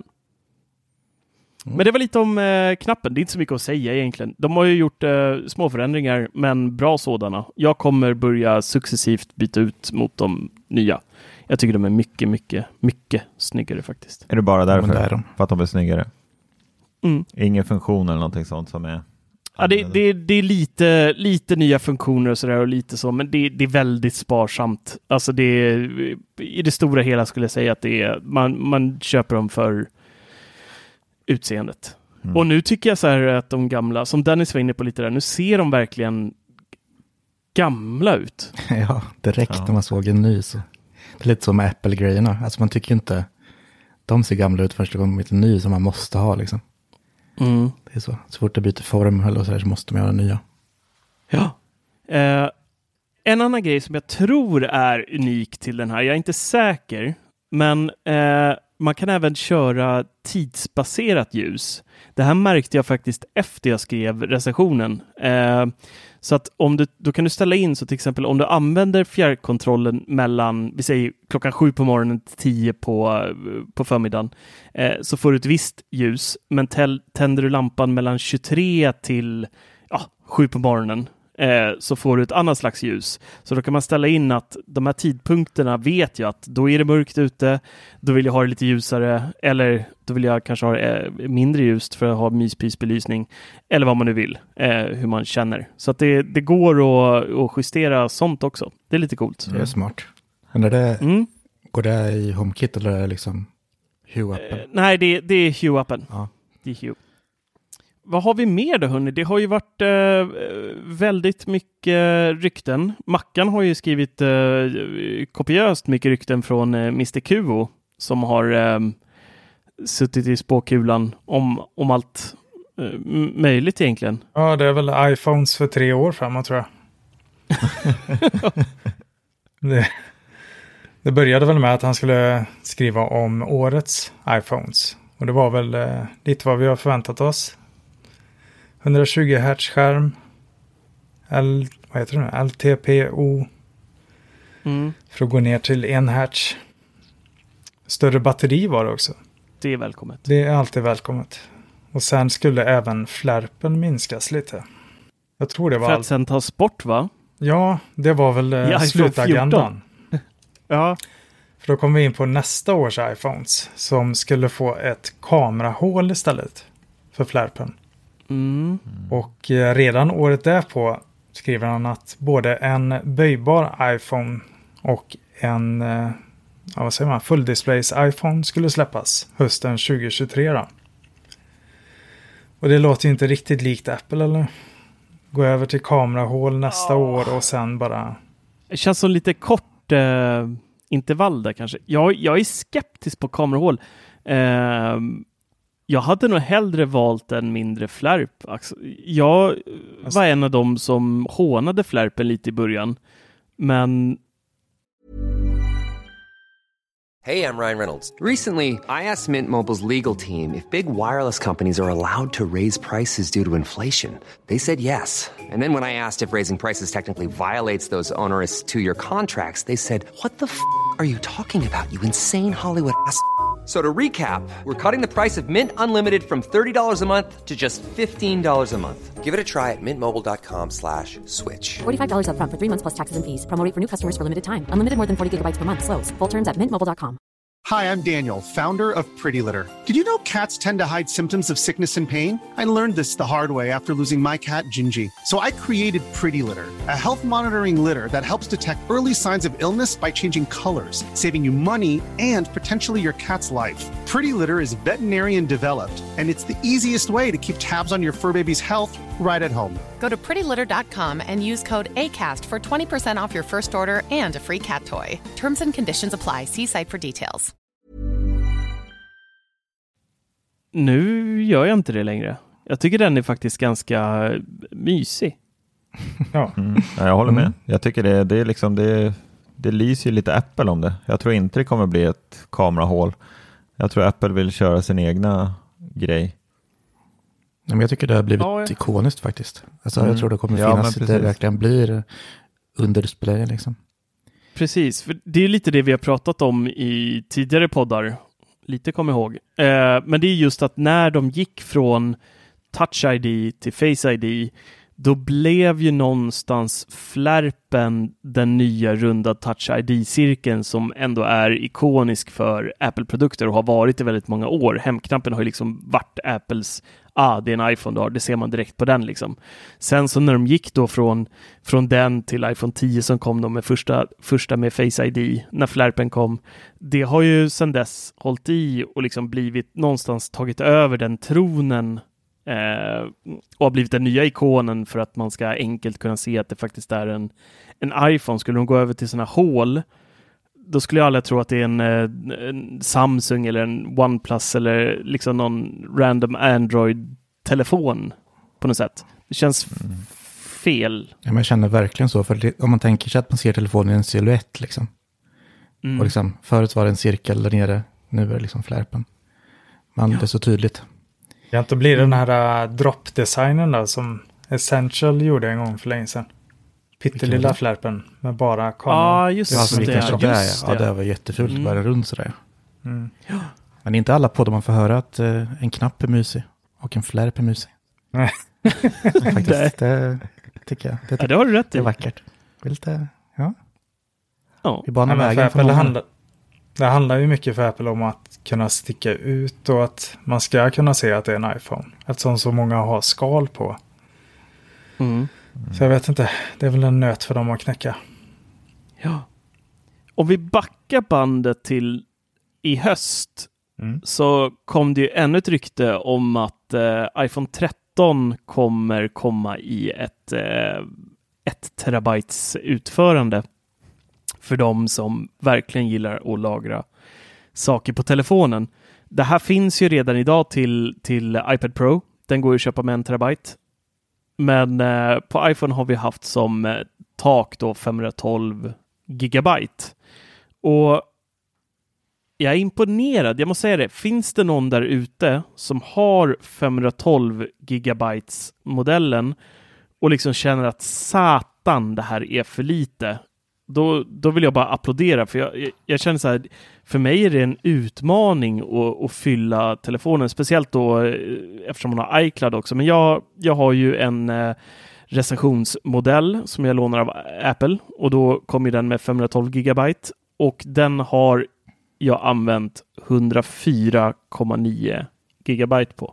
Mm. Men det var lite om eh, knappen. Det är inte så mycket att säga egentligen. De har ju gjort eh, små förändringar, men bra sådana. Jag kommer börja successivt byta ut mot de nya. Jag tycker de är mycket, mycket, mycket snyggare faktiskt. Är det bara därför? Ja, de. För att de är snyggare? Mm. Ingen funktion eller någonting sånt som är... Ja, det, det, det är lite, lite nya funktioner och sådär och lite så, men det, det är väldigt sparsamt. Alltså det är, i det stora hela skulle jag säga att det är, man, man köper dem för utseendet. Mm. Och nu tycker jag så här att de gamla, som Dennis var inne på lite där, nu ser de verkligen gamla ut. Ja, direkt ja. När man såg en ny så. Det är lite så med Apple-grejerna. Alltså man tycker inte de ser gamla ut först det kommer en ny som man måste ha liksom. Mm. Det är så. Så fort det byter form eller så, här, så måste man göra nya. Ja. Eh, en annan grej som jag tror är unik till den här, jag är inte säker, men eh, man kan även köra tidsbaserat ljus. Det här märkte jag faktiskt efter jag skrev recensionen. Eh, så att om du, då kan du ställa in så till exempel om du använder fjärrkontrollen mellan, vi säger klockan sju på morgonen till tio på, på förmiddagen, eh, så får du ett visst ljus. Men tel, tänder du lampan mellan tjugotre till ja, sju på morgonen eh, så får du ett annat slags ljus. Så då kan man ställa in att de här tidpunkterna vet jag att då är det mörkt ute, då vill jag ha det lite ljusare, eller då vill jag kanske ha det eh, mindre ljust för att ha myspysbelysning, eller vad man nu vill, eh, hur man känner. Så att det, det går att, att justera sånt också. Det är lite coolt. Det är smart. Men är det, mm. går det i HomeKit eller är det liksom Hue-appen? Eh, nej, det, det är Hue-appen. Ja. Det är Hue. Vad har vi mer då, hörni? Det har ju varit eh, väldigt mycket rykten. Mackan har ju skrivit eh, kopiöst mycket rykten från eh, mister Kuo som har eh, suttit i spåkulan om, om allt eh, möjligt egentligen. Ja, det är väl iPhones för tre år framåt tror jag. det, det började väl med att han skulle skriva om årets iPhones. Och det var väl eh, lite vad vi har förväntat oss. hundratjugo hertz skärm. L, vad heter det? L T P O. Mm. För att gå ner till en hertz. Större batteri var det också. Det är välkommet. Det är alltid välkommet. Och sen skulle även flärpen minskas lite. Jag tror det var... För att allt. sen tas bort, va? Ja, det var väl eh, slutagendan. Ja. För då kom vi in på nästa års iPhones. Som skulle få ett kamerahål istället. För flärpen. Mm. Och eh, redan året därpå skriver han att både en böjbar iPhone och en eh, ja, vad säger man, full displays iPhone skulle släppas hösten tjugo tjugotre då. Och det låter ju inte riktigt likt Apple, eller? Gå över till kamerahål nästa oh. år och sen bara... Det känns som lite kort eh, intervall där kanske. Jag, jag är skeptisk på kamerahål. Eh, jag hade nog hellre valt en mindre flärp. Jag var en av dem som hånade flärpen lite i början. Men... Hey, I'm Ryan Reynolds. Recently, I asked Mint Mobile's legal team if big wireless companies are allowed to raise prices due to inflation. They said yes. And then when I asked if raising prices technically violates those onerous two-year contracts, they said, what the f*** are you talking about, you insane Hollywood ass f- So to recap, we're cutting the price of Mint Unlimited from thirty dollars a month to just fifteen dollars a month. Give it a try at mintmobile.com slash switch. forty-five dollars up front for three months plus taxes and fees. Promo rate for new customers for limited time. Unlimited more than forty gigabytes per month. Slows full terms at mint mobile dot com. Hi, I'm Daniel, founder of Pretty Litter. Did you know cats tend to hide symptoms of sickness and pain? I learned this the hard way after losing my cat, Gingy. So I created Pretty Litter, a health monitoring litter that helps detect early signs of illness by changing colors, saving you money and potentially your cat's life. Pretty Litter is veterinarian developed, and it's the easiest way to keep tabs on your fur baby's health right at home. Go to pretty litter dot com and use code ACAST for twenty percent off your first order and a free cat toy. Terms and conditions apply. See site for details. Nu gör jag inte det längre. Jag tycker den är faktiskt ganska mysig. Ja. Mm. Ja, jag håller med. Jag tycker det, det är liksom det, det lyser ju lite Apple om det. Jag tror inte det kommer bli ett kamerahål. Jag tror Apple vill köra sin egna grej. Men jag tycker det har blivit ja, ja. ikoniskt faktiskt. Alltså, Mm. Jag tror det kommer Ja, finnas, det verkligen blir under displayen liksom. Precis, för det är lite det vi har pratat om i tidigare poddar. Lite kom ihåg. Eh, men det är just att när de gick från Touch I D till Face I D, då blev ju någonstans flärpen den nya runda Touch I D-cirkeln som ändå är ikonisk för Apple-produkter och har varit i väldigt många år. Hemknappen har ju liksom varit Apples, ah, det är en iPhone du har, det ser man direkt på den liksom. Sen så när de gick då från, från den till iPhone tio som kom de med första, första med Face I D, när flärpen kom, det har ju sedan dess hållit i och liksom blivit någonstans tagit över den tronen Eh, och har blivit den nya ikonen för att man ska enkelt kunna se att det faktiskt är en, en iPhone. Skulle de gå över till sådana hål, då skulle jag aldrig tro att det är en, en Samsung eller en OnePlus eller liksom någon random Android-telefon på något sätt. Det känns mm. fel. Ja, men jag känner verkligen så, för det, om man tänker sig att man ser telefonen i en silhuett liksom. Mm. Och liksom, förut var det en cirkel där nere, nu är det liksom flärpen. Men ja. Det är så tydligt. Ja, inte blir den här uh, drop-designen där som Essential gjorde en gång för länge sedan. Pyttelilla flärpen med bara kameran. Ah, just det. Alltså, det. Just det. det. Ja, det var jättefult. Mm. Bara runt sådär. Mm. Ja. Men inte alla poddar man får höra att uh, en knapp är mysig och en flärp är mysig. Nej. Faktiskt, det tycker jag. Det, ja, det har du rätt i. Det är vackert. Lite, ja. Ja. Vi banar ja, vägen för Apple handlar, det handlar ju mycket för Apple om att kunna sticka ut och att man ska kunna se att det är en iPhone. Eftersom så många har skal på. Mm. Mm. Så jag vet inte, det är väl en nöt för dem att knäcka. Ja. Om vi backar bandet till i höst mm. så kom det ju ännu ett rykte om att eh, iPhone tretton kommer komma i ett eh, ett terabytes utförande för de som verkligen gillar att lagra saker på telefonen. Det här finns ju redan idag till, till iPad Pro. Den går ju att köpa med en terabyte. Men eh, på iPhone har vi haft som eh, tak då femhundratolv gigabyte. Och jag är imponerad, jag måste säga det. Finns det någon där ute som har femhundratolv gigabytes modellen och liksom känner att satan, det här är för lite, då, då vill jag bara applådera. För jag, jag, jag känner så här, för mig är det en utmaning att, att fylla telefonen, speciellt då eftersom man har iCloud också. Men jag, jag har ju en eh, recensionsmodell som jag lånar av Apple och då kommer den med femhundratolv gigabyte och den har jag använt hundrafyra komma nio gigabyte på.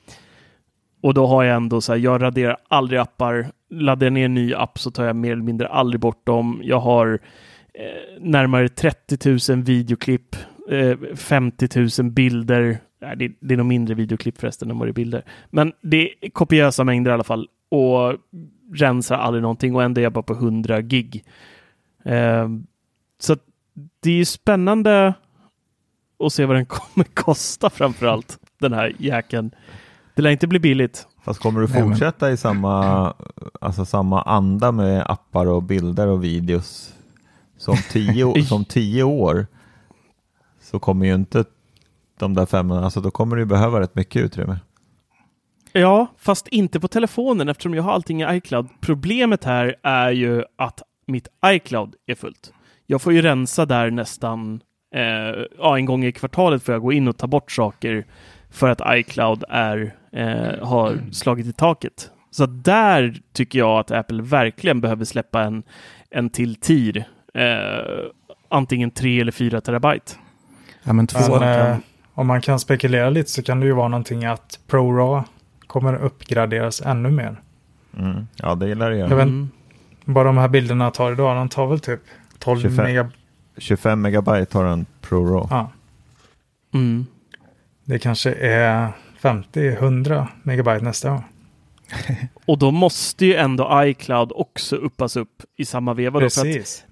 Och då har jag ändå så här, jag raderar aldrig appar. Laddar jag ner en ny app så tar jag mer eller mindre aldrig bort dem. Jag har eh, närmare trettio tusen videoklipp, eh, femtio tusen bilder. Nej, det, det är nog mindre videoklipp förresten än vad det är bilder. Men det är kopiösa mängder i alla fall. Och rensar aldrig någonting och ändå är jag bara på hundra gig. Eh, så det är ju spännande att se vad den kommer kosta framförallt, den här jäkeln. Det lär inte bli billigt. Fast kommer du fortsätta i samma, alltså samma anda med appar och bilder och videos som tio, som tio år? så kommer ju inte de där femhundra, alltså då kommer du behöva rätt mycket utrymme. Ja, fast inte på telefonen eftersom jag har allting i iCloud. Problemet här är ju att mitt iCloud är fullt. Jag får ju rensa där nästan eh, ja, en gång i kvartalet får jag gå in och ta bort saker för att iCloud är, eh, har slagit i taket. Så där tycker jag att Apple verkligen behöver släppa en, en till tier. Eh, antingen tre eller fyra terabyte. Ja, men två men, kan... eh, om man kan spekulera lite så kan det ju vara någonting att ProRAW kommer uppgraderas ännu mer. Mm. Ja, det gillar jag. jag vet, bara de här bilderna tar idag, de tar väl typ tolv tjugofem, mega... tjugofem megabyte har en ProRAW. Ja. Mm. Det kanske är femtio hundra megabyte nästa gång. Och då måste ju ändå iCloud också uppas upp i samma veva. Precis.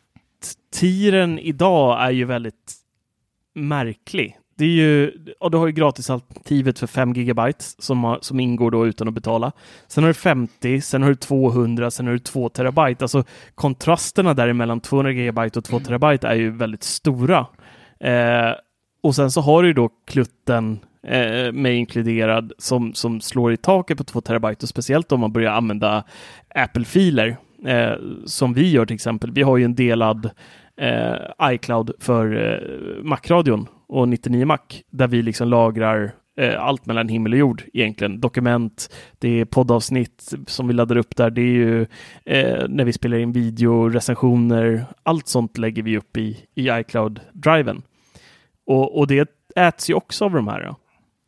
Tieren idag är ju väldigt märklig. Det är ju, och du har ju gratisalternativet för fem gigabyte som, har, som ingår då utan att betala. Sen har du femtio, sen har du tvåhundra, sen har du två terabyte. Alltså kontrasterna däremellan tvåhundra gigabyte och två terabyte är ju väldigt stora. Eh, och sen så har du ju då klutten eh, med inkluderad som, som slår i taket på två terabyte och speciellt om man börjar använda Apple-filer eh, som vi gör till exempel. Vi har ju en delad eh, iCloud för eh, Mac-radion och nittionio Mac där vi liksom lagrar eh, allt mellan himmel och jord egentligen. Dokument, det är poddavsnitt som vi laddar upp där. Det är ju eh, när vi spelar in video, recensioner, allt sånt lägger vi upp i, i iCloud-driven. Och, och det äts ju också av de här. Ja.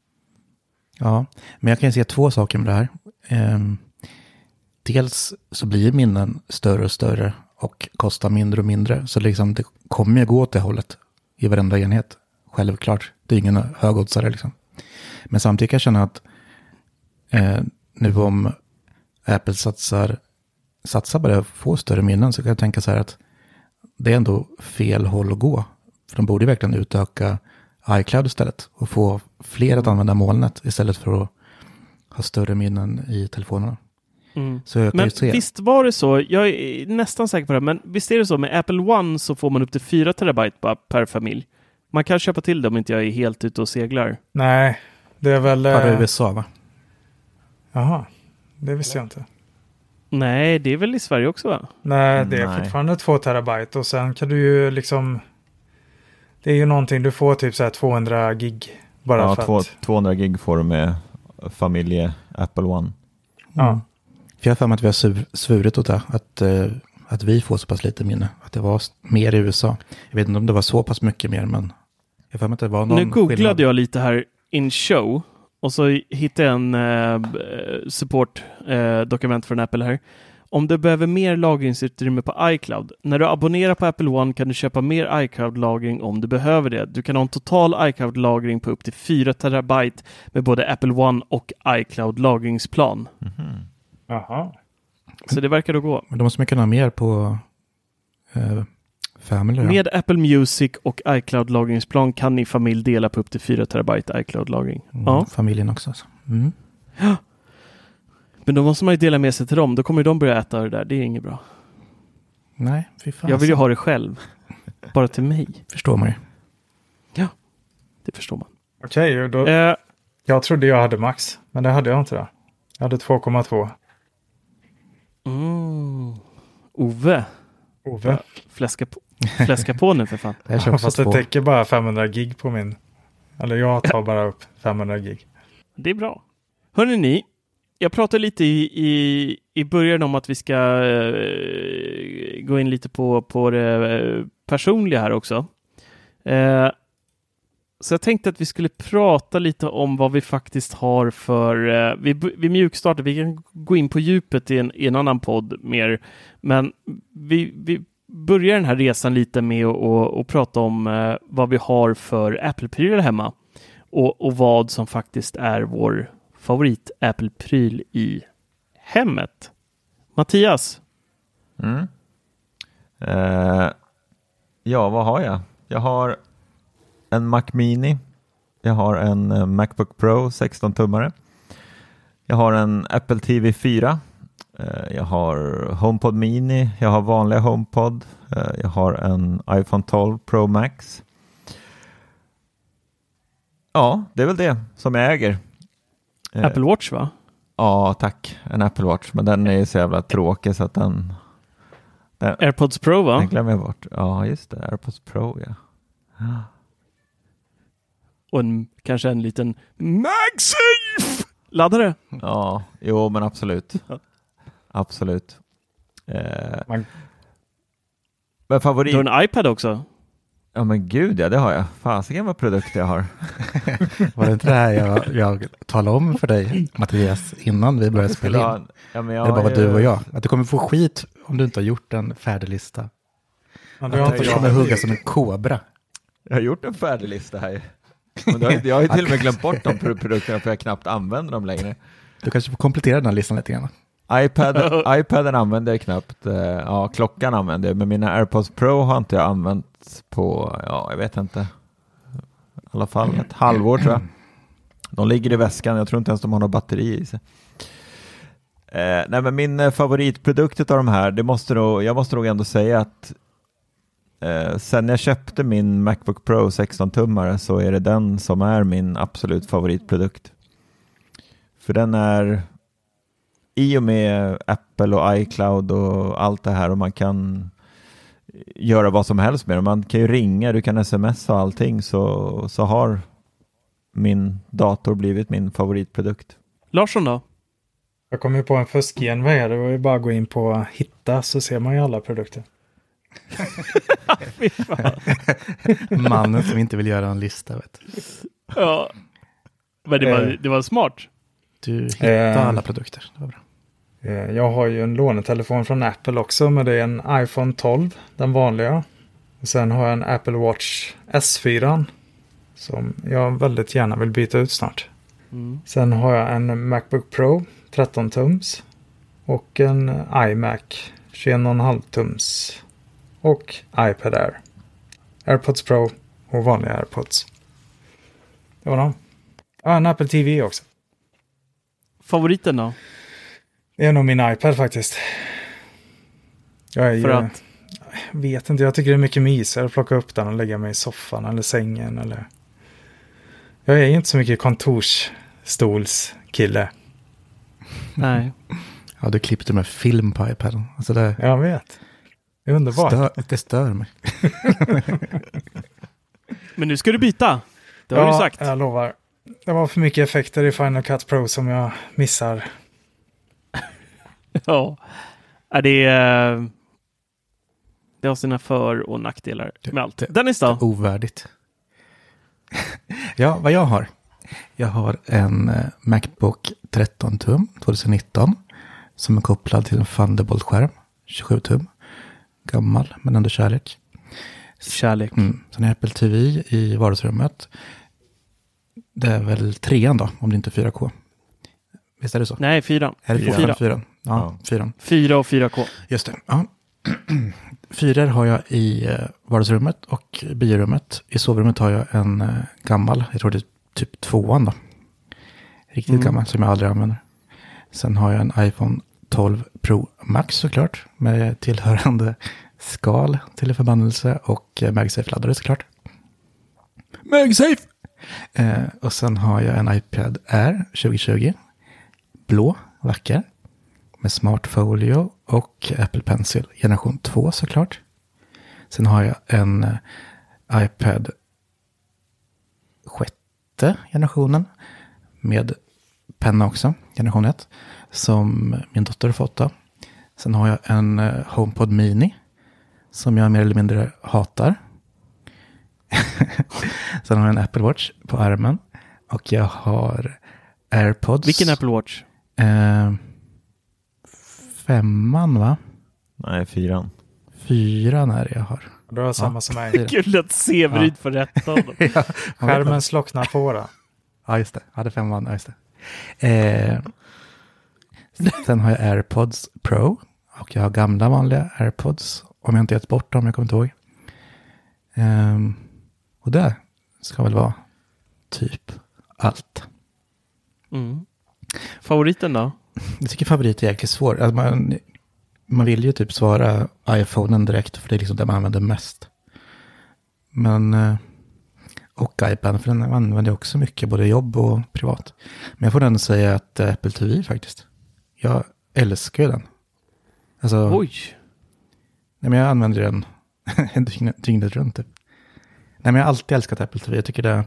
Ja, men jag kan se två saker med det här. Ehm, dels så blir minnen större och större och kostar mindre och mindre. Så liksom det kommer ju gå åt det hållet i varenda enhet. Självklart. Det är ingen högoddsare liksom. Men samtidigt kan jag känna att eh, nu om Apple satsar, satsar på det att få större minnen så kan jag tänka så här att det är ändå fel håll att gå. För de borde verkligen utöka iCloud istället och få fler att använda molnet istället för att ha större minnen i telefonerna. Mm. Så jag kan men ju se. Visst var det så, jag är nästan säker på det, men visst är det så med Apple One så får man upp till fyra terabyte bara per familj. Man kan köpa till det om inte jag är helt ute och seglar. Nej, det är väl... Bara eh, U S A va? Jaha, det visste jag inte. Nej, det är väl i Sverige också va? Nej, det är Nej. fortfarande två terabyte och sen kan du ju liksom... Det är ju någonting, du får typ så här tvåhundra gig bara Ja, för två, att... tvåhundra gig får du med familje Apple One. Ja. Mm. För jag har för mig att vi har sv- svurit åt det. Att, eh, att vi får så pass lite minne. Att det var mer i U S A. Jag vet inte om det var så pass mycket mer, men jag har för mig att det var någon Nu googlade skillnad. jag lite här in show och så hittade jag en eh, support-dokument eh, från Apple här. Om du behöver mer lagringsutrymme på iCloud. När du abonnerar på Apple One kan du köpa mer iCloud-lagring om du behöver det. Du kan ha en total iCloud-lagring på upp till fyra terabyte med både Apple One och iCloud-lagringsplan. Mm-hmm. Jaha. Så det verkar då gå. Men då måste man kunna ha mer på eh, Family. Då. Med Apple Music och iCloud-lagringsplan kan ni familj dela på upp till fyra terabyte iCloud-lagring. Mm, Ja. familjen också. Alltså. Mm. Men då måste man ju dela med sig till dem. Då kommer de börja äta det där. Det är inget bra. Nej, fy fan. Jag vill ju ha det själv. Bara till mig. Förstår man ju. Ja, det förstår man. Okej, okay, då... Eh, Jag trodde jag hade max, men det hade jag inte då. Jag hade två komma två. mm. Ove. Ove. Fläska på, fläska på nu för fan. Jag kör också Fast det två. täcker bara femhundra gig på min. Eller jag tar bara upp femhundra gig. Det är bra. Hörrni ni, jag pratade lite i, i, i början om att vi ska eh, gå in lite på, på det eh, personliga här också. Eh, så jag tänkte att vi skulle prata lite om vad vi faktiskt har för... Eh, vi, vi mjukstartar, vi kan gå in på djupet i en, i en annan podd mer. Men vi, vi börjar den här resan lite med att och, och prata om eh, vad vi har för Apple-prylar hemma. Och, och vad som faktiskt är vår favorit Apple-pryl i hemmet. Mattias? Mm. Eh, ja, vad har jag? Jag har en Mac Mini. Jag har en eh, Macbook Pro sexton tummare. Jag har en Apple T V fyra. Eh, jag har HomePod Mini. Jag har vanliga HomePod. Eh, jag har en iPhone tolv Pro Max. Ja, det är väl det som jag äger. Apple Watch va? Ja, tack. En Apple Watch. Men den är så jävla tråkig så att den... den AirPods Pro va? Den glömmer jag bort. Ja, just det. AirPods Pro, ja. ja. Och en, kanske en liten MagSafe-laddare. Ja, jo men absolut. Absolut. Eh, Man... Men favorit... Du har en iPad också? Ja men gud, ja det har jag. Fasiken vad produkter jag har. Var det inte det här jag, jag talade om för dig, Mattias, innan vi började spela in? Ja, men jag det bara var ju... du och jag. Att du kommer få skit om du inte har gjort en färdig lista. Ja, du har inte kommer hugga som en kobra. Jag har gjort en färdig lista här. Men har, jag har ju till och med glömt bort de produkterna för jag knappt använder dem längre. Du kanske får komplettera den här listan lite grann. iPad, iPaden använder jag knappt. Ja, klockan använder jag. Men mina AirPods Pro har inte jag använt på, ja, jag vet inte. I alla fall ett halvår tror jag. De ligger i väskan. Jag tror inte ens de har något batteri i sig. Eh, nej, men min favoritprodukt av de här, det måste nog, jag måste nog ändå säga att eh, sen jag köpte min MacBook Pro sexton-tummare så är det den som är min absolut favoritprodukt. För den är i och med Apple och iCloud och allt det här och man kan göra vad som helst med det. Man kan ju ringa, du kan smsa och allting så, så har min dator blivit min favoritprodukt. Larsson då? Jag kom ju på en fuskgenväg. Det var ju bara att gå in på hitta så ser man ju alla produkter. Mannen som inte vill göra en lista, vet du. Ja, men det var, det var smart. Du hittar eh, alla produkter, det var bra. Eh, jag har ju en lånetelefon från Apple också, men det är en iPhone tolv, den vanliga. Och sen har jag en Apple Watch S fyra som jag väldigt gärna vill byta ut snart. Mm. Sen har jag en MacBook Pro tretton tums och en iMac tjugoen komma fem tums och iPad Air. AirPods Pro och vanliga AirPods. Det var de. Ja, en Apple T V också. Favoriten då? Det är nog min iPad faktiskt. Jag är För ju, att? Jag vet inte, jag tycker det är mycket mysigare att plocka upp den och lägga mig i soffan eller sängen eller... Jag är inte så mycket kontorsstolskille. Nej. Ja, du klippte med film på iPaden. Alltså det... Jag vet. Det är underbart. Stör, det stör mig. Men nu ska du byta. Det har ja, du sagt. Jag lovar. Det var för mycket effekter i Final Cut Pro som jag missar. Ja. Är det... Det har sina för- och nackdelar med allt. Det, Dennis då? Det är ovärdigt. Ja, vad jag har. Jag har en MacBook tretton tum tjugonitton som är kopplad till en Thunderbolt-skärm. tjugosju tum. Gammal, men ändå kärlek. Kärlek. Mm. Sen är Apple T V i vardagsrummet. Det är väl trean då, om det inte är fyra K. Visst är det så? Nej, fyran. Är det fyra. Fyran? Ja, ja, fyran. Fyra och fyra K. Just det, ja. Fyror har jag i vardagsrummet och biorummet. I sovrummet har jag en gammal, jag tror det är typ tvåan då. Riktigt mm. gammal som jag aldrig använder. Sen har jag en iPhone tolv Pro Max såklart. Med tillhörande skal till förbannelse och MagSafe-laddare såklart. MagSafe! Eh, och sen har jag en iPad Air tjugo tjugo. Blå, vacker. Med Smart Folio och Apple Pencil. Generation två såklart. Sen har jag en uh, iPad sjätte generationen. Med penna också. Generation ett. Som min dotter har fått då. Sen har jag en uh, HomePod Mini. Som jag mer eller mindre hatar. Sen har jag en Apple Watch på armen. Och jag har AirPods. Vilken Apple Watch? Uh, Femman va? Nej, fyran. Fyran är det jag har. Du har samma ja, som mig. Kul att Severyd ja. Får rätt av dem. Ja, skärmen slocknar på våra. Ja, just det. Jag hade femman, ja, just det. Eh, sen har jag AirPods Pro. Och jag har gamla vanliga AirPods. Om jag inte gett bort dem, jag kommer inte ihåg. Eh, och det ska väl vara typ allt. Mm. Favoriten då? Jag tycker favorit är jäkligt svår. Alltså man, man vill ju typ svara iPhonen direkt för det är liksom det man använder mest. Men eh, och iPad, för den använder jag också mycket, både jobb och privat. Men jag får ändå säga att Apple T V faktiskt. Jag älskar ju den. Alltså, Oj! Nej, men jag använder den dygnet runt typ. Nej, men jag har alltid älskat Apple T V. Jag tycker det,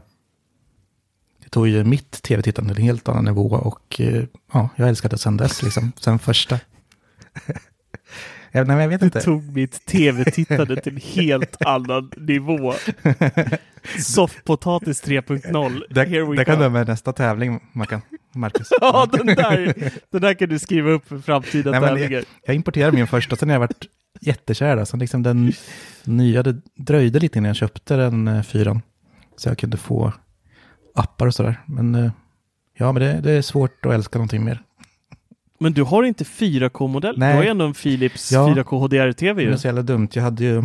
det tog ju mitt tv-tittande till en helt annan nivå och ja, jag har älskat det sedan dess liksom, sen första. Ja, nej, men jag vet inte. Det tog mitt tv-tittande till en helt annan nivå. Softpotatis tre punkt noll. Det, det kan du med nästa tävling, Marcus. Marcus. Ja, den där, den där kan du skriva upp för framtida nej, tävlingar. Jag, jag importerade min första, sen har jag varit jättekär. Alltså, liksom den nya, det dröjde lite innan jag köpte den uh, fyran. Så jag kunde få appar och sådär. Men uh, ja, men det, det är svårt att älska någonting mer. Men du har inte fyra K-modell? Nej. Du har ju ändå en Philips ja, fyra K H D R-tv ju. Det är så jävla dumt. Jag hade ju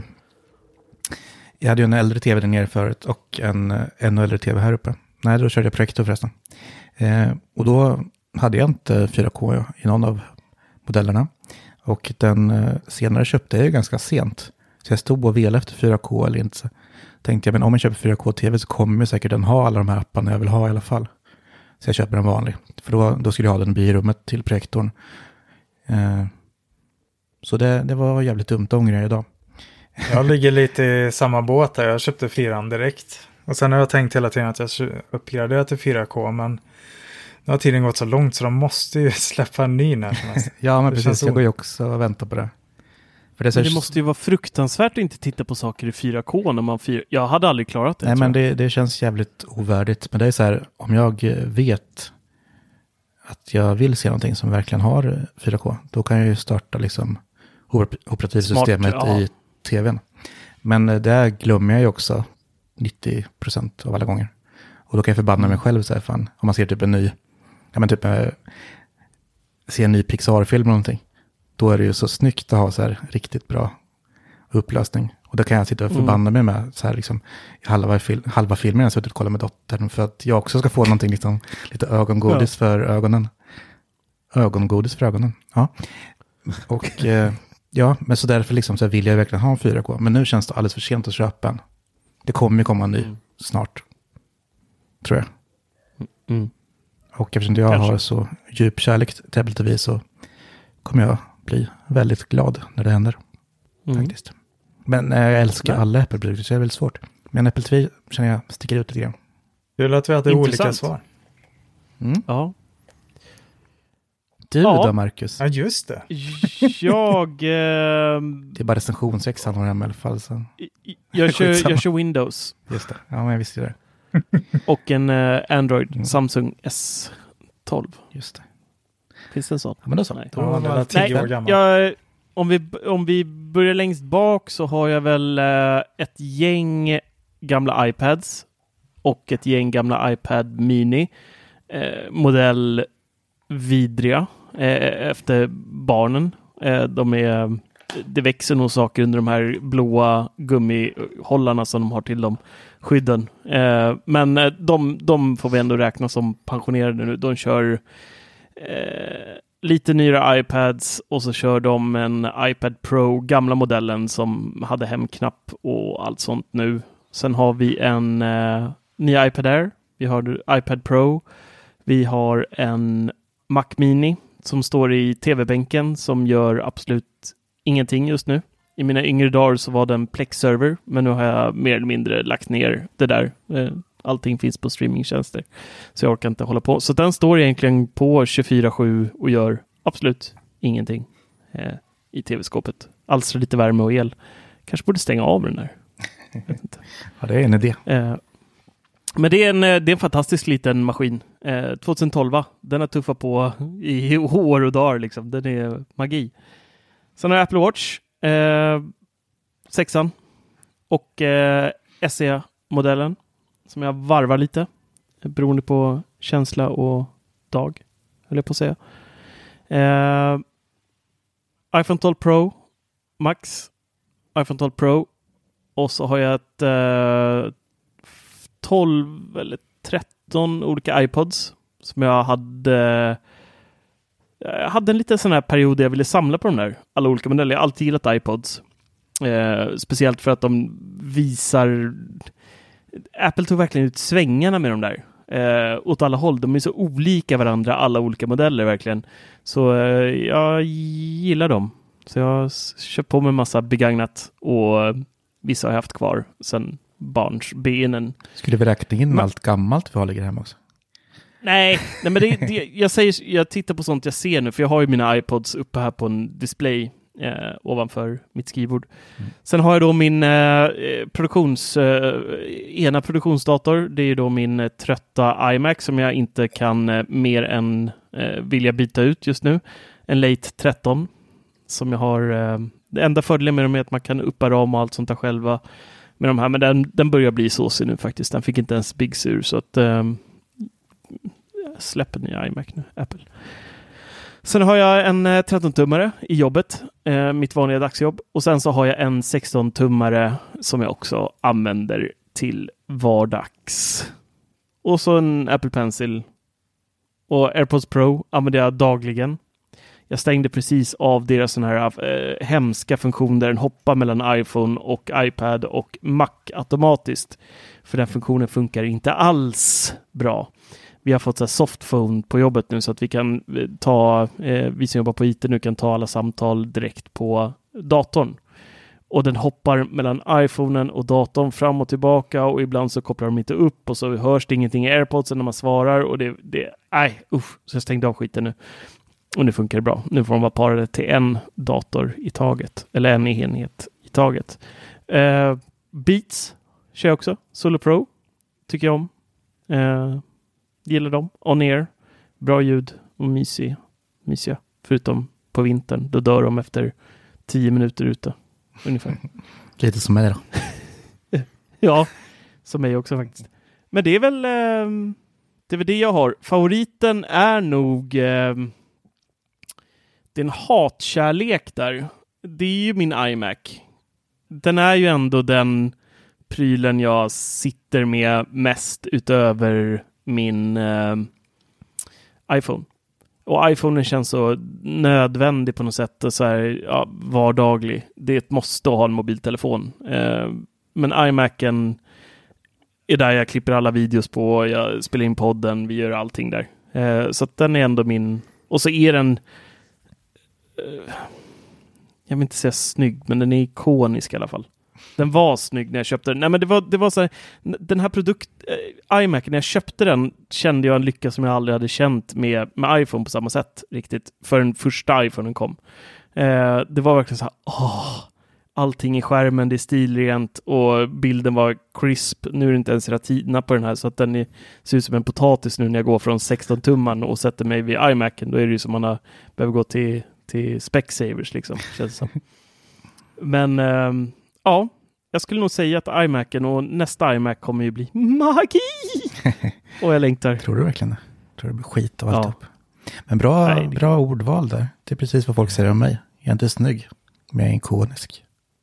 jag hade ju en äldre tv där nere förut och en ännu äldre tv här uppe. Nej, då körde jag projektor förresten. Eh, och då hade jag inte fyra K i någon av modellerna. Och den eh, senare köpte jag ju ganska sent. Så jag stod och velade efter fyra K eller inte. Så tänkte jag, men om jag köper fyra K-tv så kommer säkert den ha alla de här apparna jag vill ha i alla fall. Så jag köper en vanlig. För då, då skulle jag ha den i rummet till projektorn. Eh, så det, det var jävligt dumt, ångrar jag idag. Jag ligger lite i samma båt där. Jag köpte fyran direkt. Och sen har jag tänkt hela tiden att jag uppgraderar till fyra K. Men nu har tiden gått så långt så de måste ju släppa en ny när som helst. Ja, men precis. Jag går ju också och väntar på det. För det, men det måste ju vara fruktansvärt att inte titta på saker i fyra K när man fyra... Jag hade aldrig klarat det. Nej, men det, det känns jävligt ovärdigt. Men det är så här, om jag vet att jag vill se någonting som verkligen har fyra K, då kan jag ju starta liksom operativsystemet Smart, ja. i tvn. Men det glömmer jag ju också nittio procent av alla gånger. Och då kan jag förbanna mig själv så här, fan, om man ser typ en ny, ja men typ äh, se en ny Pixar-film eller någonting. Då är det ju så snyggt att ha så här riktigt bra upplösning. Och då kan jag sitta och förbanna mig med så här liksom halva, fil- halva filmen jag suttit och kolla med dottern för att jag också ska få någonting liksom, lite ögongodis ja. för ögonen. Ögongodis för ögonen, ja. Och eh, ja, men så därför liksom så vill jag verkligen ha en fyra K. Men nu känns det alldeles för sent att köpa en. Det kommer ju komma en ny mm. snart. Tror jag. Mm. Och eftersom jag Kanske. har så djup kärlek till Apple T V så kommer jag bli väldigt glad när det händer. Mm. Faktiskt. Men äh, jag älskar Nej. alla Apple-produkter så det är väldigt svårt. Men Apple T V känner jag sticker ut lite grann. Kul att vi hade olika svar. Mm. Ja. Du ja. då, Marcus? Ja, just det. Jag... Eh, det är bara recensionsex han har hemma i alla fall. Så. Jag, kör, jag kör Windows. Just det. Ja, men jag visste det. Och en eh, Android mm. Samsung S tolv. Just det. Finns det en sån? Ja, men då så. Nej, då var det tio år gammal. Jag, om, vi, om vi börjar längst bak så har jag väl eh, ett gäng gamla iPads och ett gäng gamla iPad Mini. Eh, modell vidriga eh, efter barnen. Eh, de är, det växer nog saker under de här blåa gummihållarna som de har till dem. Skydden. Eh, men eh, de, de får vi ändå räkna som pensionerade nu. De kör eh, lite nyare iPads och så kör de en iPad Pro, gamla modellen som hade hemknapp och allt sånt nu. Sen har vi en eh, ny iPad Air. Vi har iPad Pro. Vi har en Mac Mini som står i tv-bänken som gör absolut ingenting just nu. I mina yngre dagar så var det en Plex-server, men nu har jag mer eller mindre lagt ner det där. Allting finns på streamingtjänster, så jag orkar inte hålla på. Så den står egentligen på tjugofyra sju och gör absolut ingenting eh, i tv-skåpet. Alstrar lite värme och el. Kanske borde stänga av den där. Ja, det är en idé. Eh, men det är, en, det är en fantastisk liten maskin. Eh, tjugohundratolv, den har tuffat på i år och dagar. Liksom. Den är magi. Sen har jag Apple Watch. Eh, sexan. Och eh, S E-modellen. Som jag varvar lite. Beroende på känsla och dag. Höll jag på att säga. Eh, iPhone tolv Pro. Max. iPhone tolv Pro. Och så har jag ett eh, tolv eller tretton olika iPods som jag hade. Jag hade en liten sån här period där jag ville samla på de där alla olika modeller. Jag har alltid gillat iPods. Eh, speciellt för att de visar Apple tog verkligen ut svängarna med de där. Eh, åt alla håll. De är så olika varandra, alla olika modeller verkligen. Så eh, jag gillar dem. Så jag har köpt på mig en massa begagnat och vissa har jag haft kvar sen barnsbenen. Skulle vi räkna in men, allt gammalt vi har ligger hemma också? Nej, nej men det, det, jag, säger, jag tittar på sånt jag ser nu, för jag har ju mina iPods uppe här på en display eh, ovanför mitt skrivbord. Mm. Sen har jag då min eh, produktions, eh, ena produktionsdator. Det är ju då min eh, trötta iMac som jag inte kan eh, mer än eh, vilja byta ut just nu. En Late tretton som jag har. Eh, det enda fördelen med dem är att man kan uppa ram och allt sånt där själva med de här. Men den, den börjar bli såsig nu faktiskt. Den fick inte ens Big Sur, så att eh, släpper nya iMac nu, Apple. Sen har jag en eh, tretton-tummare i jobbet, eh, mitt vanliga dagsjobb. Och sen så har jag en sexton-tummare som jag också använder till vardags. Och så en Apple Pencil. Och AirPods Pro använder jag dagligen. Jag stängde precis av deras sån här eh, hemska funktion där den hoppar mellan iPhone och iPad och Mac automatiskt. För den funktionen funkar inte alls bra. Vi har fått så här softphone på jobbet nu så att vi kan ta, eh, vi som jobbar på I T nu kan ta alla samtal direkt på datorn. Och den hoppar mellan iPhonen och datorn fram och tillbaka och ibland så kopplar de inte upp och så hörs det ingenting i AirPodsen när man svarar och det, det nej, usch, så jag stängde av skiten nu. Och nu funkar det bra. Nu får de vara parade till en dator i taget. Eller en enhet i taget. Eh, Beats kör jag också. Solo Pro tycker jag om. Eh, gillar dem. On air. Bra ljud och mysig, mysiga. Förutom på vintern. Då dör de efter tio minuter ute. Ungefär. Lite som mig då. Ja, som mig också faktiskt. Men det är väl eh, det är väl det jag har. Favoriten är nog eh, det är en hatkärlek där. Det är ju min iMac. Den är ju ändå den prylen jag sitter med mest utöver min eh, iPhone. Och iPhonen känns så nödvändig på något sätt. Så här, ja, vardaglig. Det är ett måste att ha en mobiltelefon. Eh, men iMacen är där jag klipper alla videos på. Jag spelar in podden. Vi gör allting där. Eh, så att den är ändå min... Och så är den... Jag vill inte säga snygg, men den är ikonisk i alla fall. Den var snygg när jag köpte den. Nej, men det var, det var så här, den här produkt eh, iMac, när jag köpte den kände jag en lycka som jag aldrig hade känt med, med iPhone på samma sätt riktigt för den första iPhonen kom. Eh, det var verkligen så här, åh, allting i skärmen, det är stilrent och bilden var crisp. Nu är det inte ens retina på den här så att den är, ser ut som en potatis nu när jag går från sexton-tumman och sätter mig vid iMacen. Då är det ju som man har, behöver gå till till Specsavers liksom, känns som. Men ähm, ja, jag skulle nog säga att iMacen och nästa iMac kommer ju bli magi! Och jag längtar. Tror du verkligen det? Tror du det blir skit av allt upp? Men bra, Nej, det... bra ordval där. Det är precis vad folk säger om mig. Jag är inte snygg, men jag är ikonisk.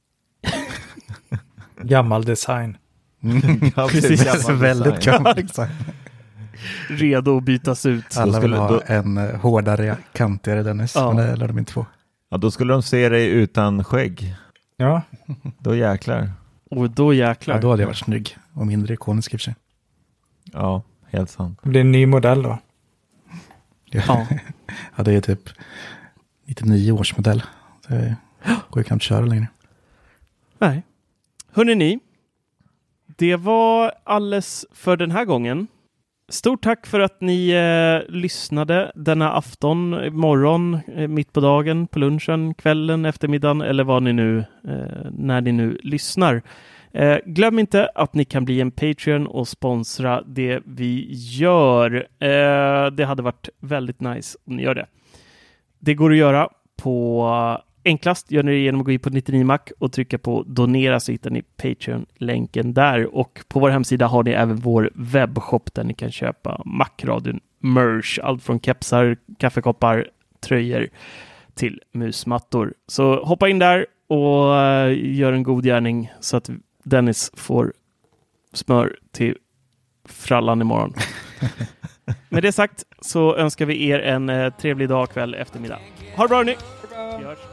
Gammal design. Mm, ja, precis, gammal väldigt design. Gammal design. Redo att bytas ut. Alla vill ha då... en uh, hårdare, kantigare Dennis. Ja. Men det lär de inte få. Ja, då skulle de se dig utan skägg. Ja. Då jäklar. Och då jäklar. Ja, då hade jag varit snygg. Och mindre ikonisk i och för sig. Ja, helt sant. Det blir en ny modell då. Ja, ja det är typ nittionio års modell. Det går ju knappt att köra längre. Nej. Hörrni ni. Det var alles för den här gången. Stort tack för att ni eh, lyssnade denna afton, morgon, eh, mitt på dagen, på lunchen, kvällen, eftermiddagen eller vad ni nu, eh, när ni nu lyssnar. Eh, glöm inte att ni kan bli en Patreon och sponsra det vi gör. Eh, det hade varit väldigt nice om ni gör det. Det går att göra på... Enklast gör ni det genom att gå in på nittionio Mac och trycka på donera så hittar ni Patreon-länken där. Och på vår hemsida har ni även vår webbshop där ni kan köpa Mac-radion merch. Allt från kepsar, kaffekoppar, tröjor till musmattor. Så hoppa in där och gör en god gärning så att Dennis får smör till frallan imorgon. Med det sagt så önskar vi er en eh, trevlig dag, kväll, eftermiddag. Ha det bra hörni! Vi hörs!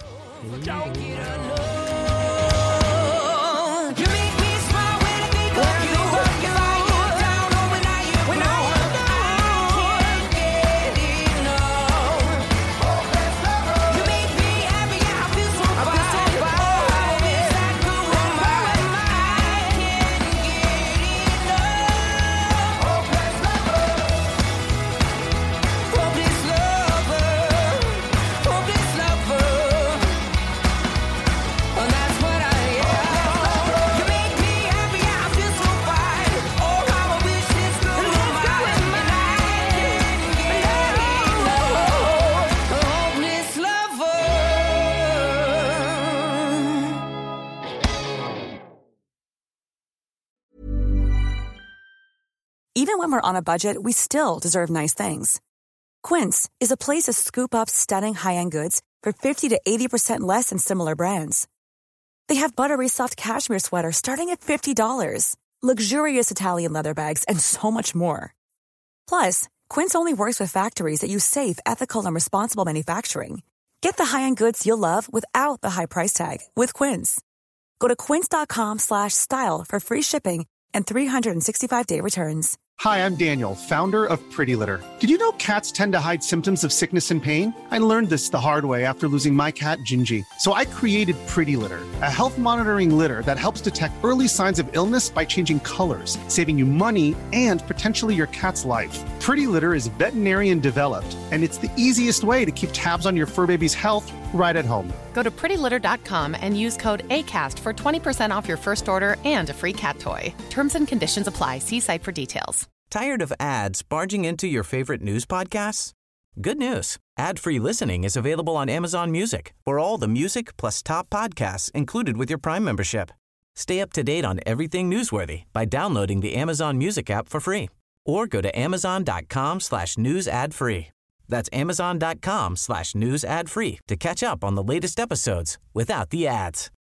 Don't Even when we're on a budget, we still deserve nice things. Quince is a place to scoop up stunning high-end goods for fifty to eighty percent less than similar brands. They have buttery soft cashmere sweaters starting at fifty dollars, luxurious Italian leather bags, and so much more. Plus, Quince only works with factories that use safe, ethical, and responsible manufacturing. Get the high-end goods you'll love without the high price tag with Quince. Go to quince.com slash style for free shipping and three sixty-five day returns. Hi, I'm Daniel, founder of Pretty Litter. Did you know cats tend to hide symptoms of sickness and pain? I learned this the hard way after losing my cat, Gingy. So I created Pretty Litter, a health monitoring litter that helps detect early signs of illness by changing colors, saving you money and potentially your cat's life. Pretty Litter is veterinarian developed, and it's the easiest way to keep tabs on your fur baby's health right at home. Go to pretty litter dot com and use code ACAST for twenty percent off your first order and a free cat toy. Terms and conditions apply. See site for details. Tired of ads barging into your favorite news podcasts? Good news. Ad-free listening is available on Amazon Music for all the music plus top podcasts included with your Prime membership. Stay up to date on everything newsworthy by downloading the Amazon Music app for free or go to amazon.com slash news ad free. That's amazon.com slash news ad free to catch up on the latest episodes without the ads.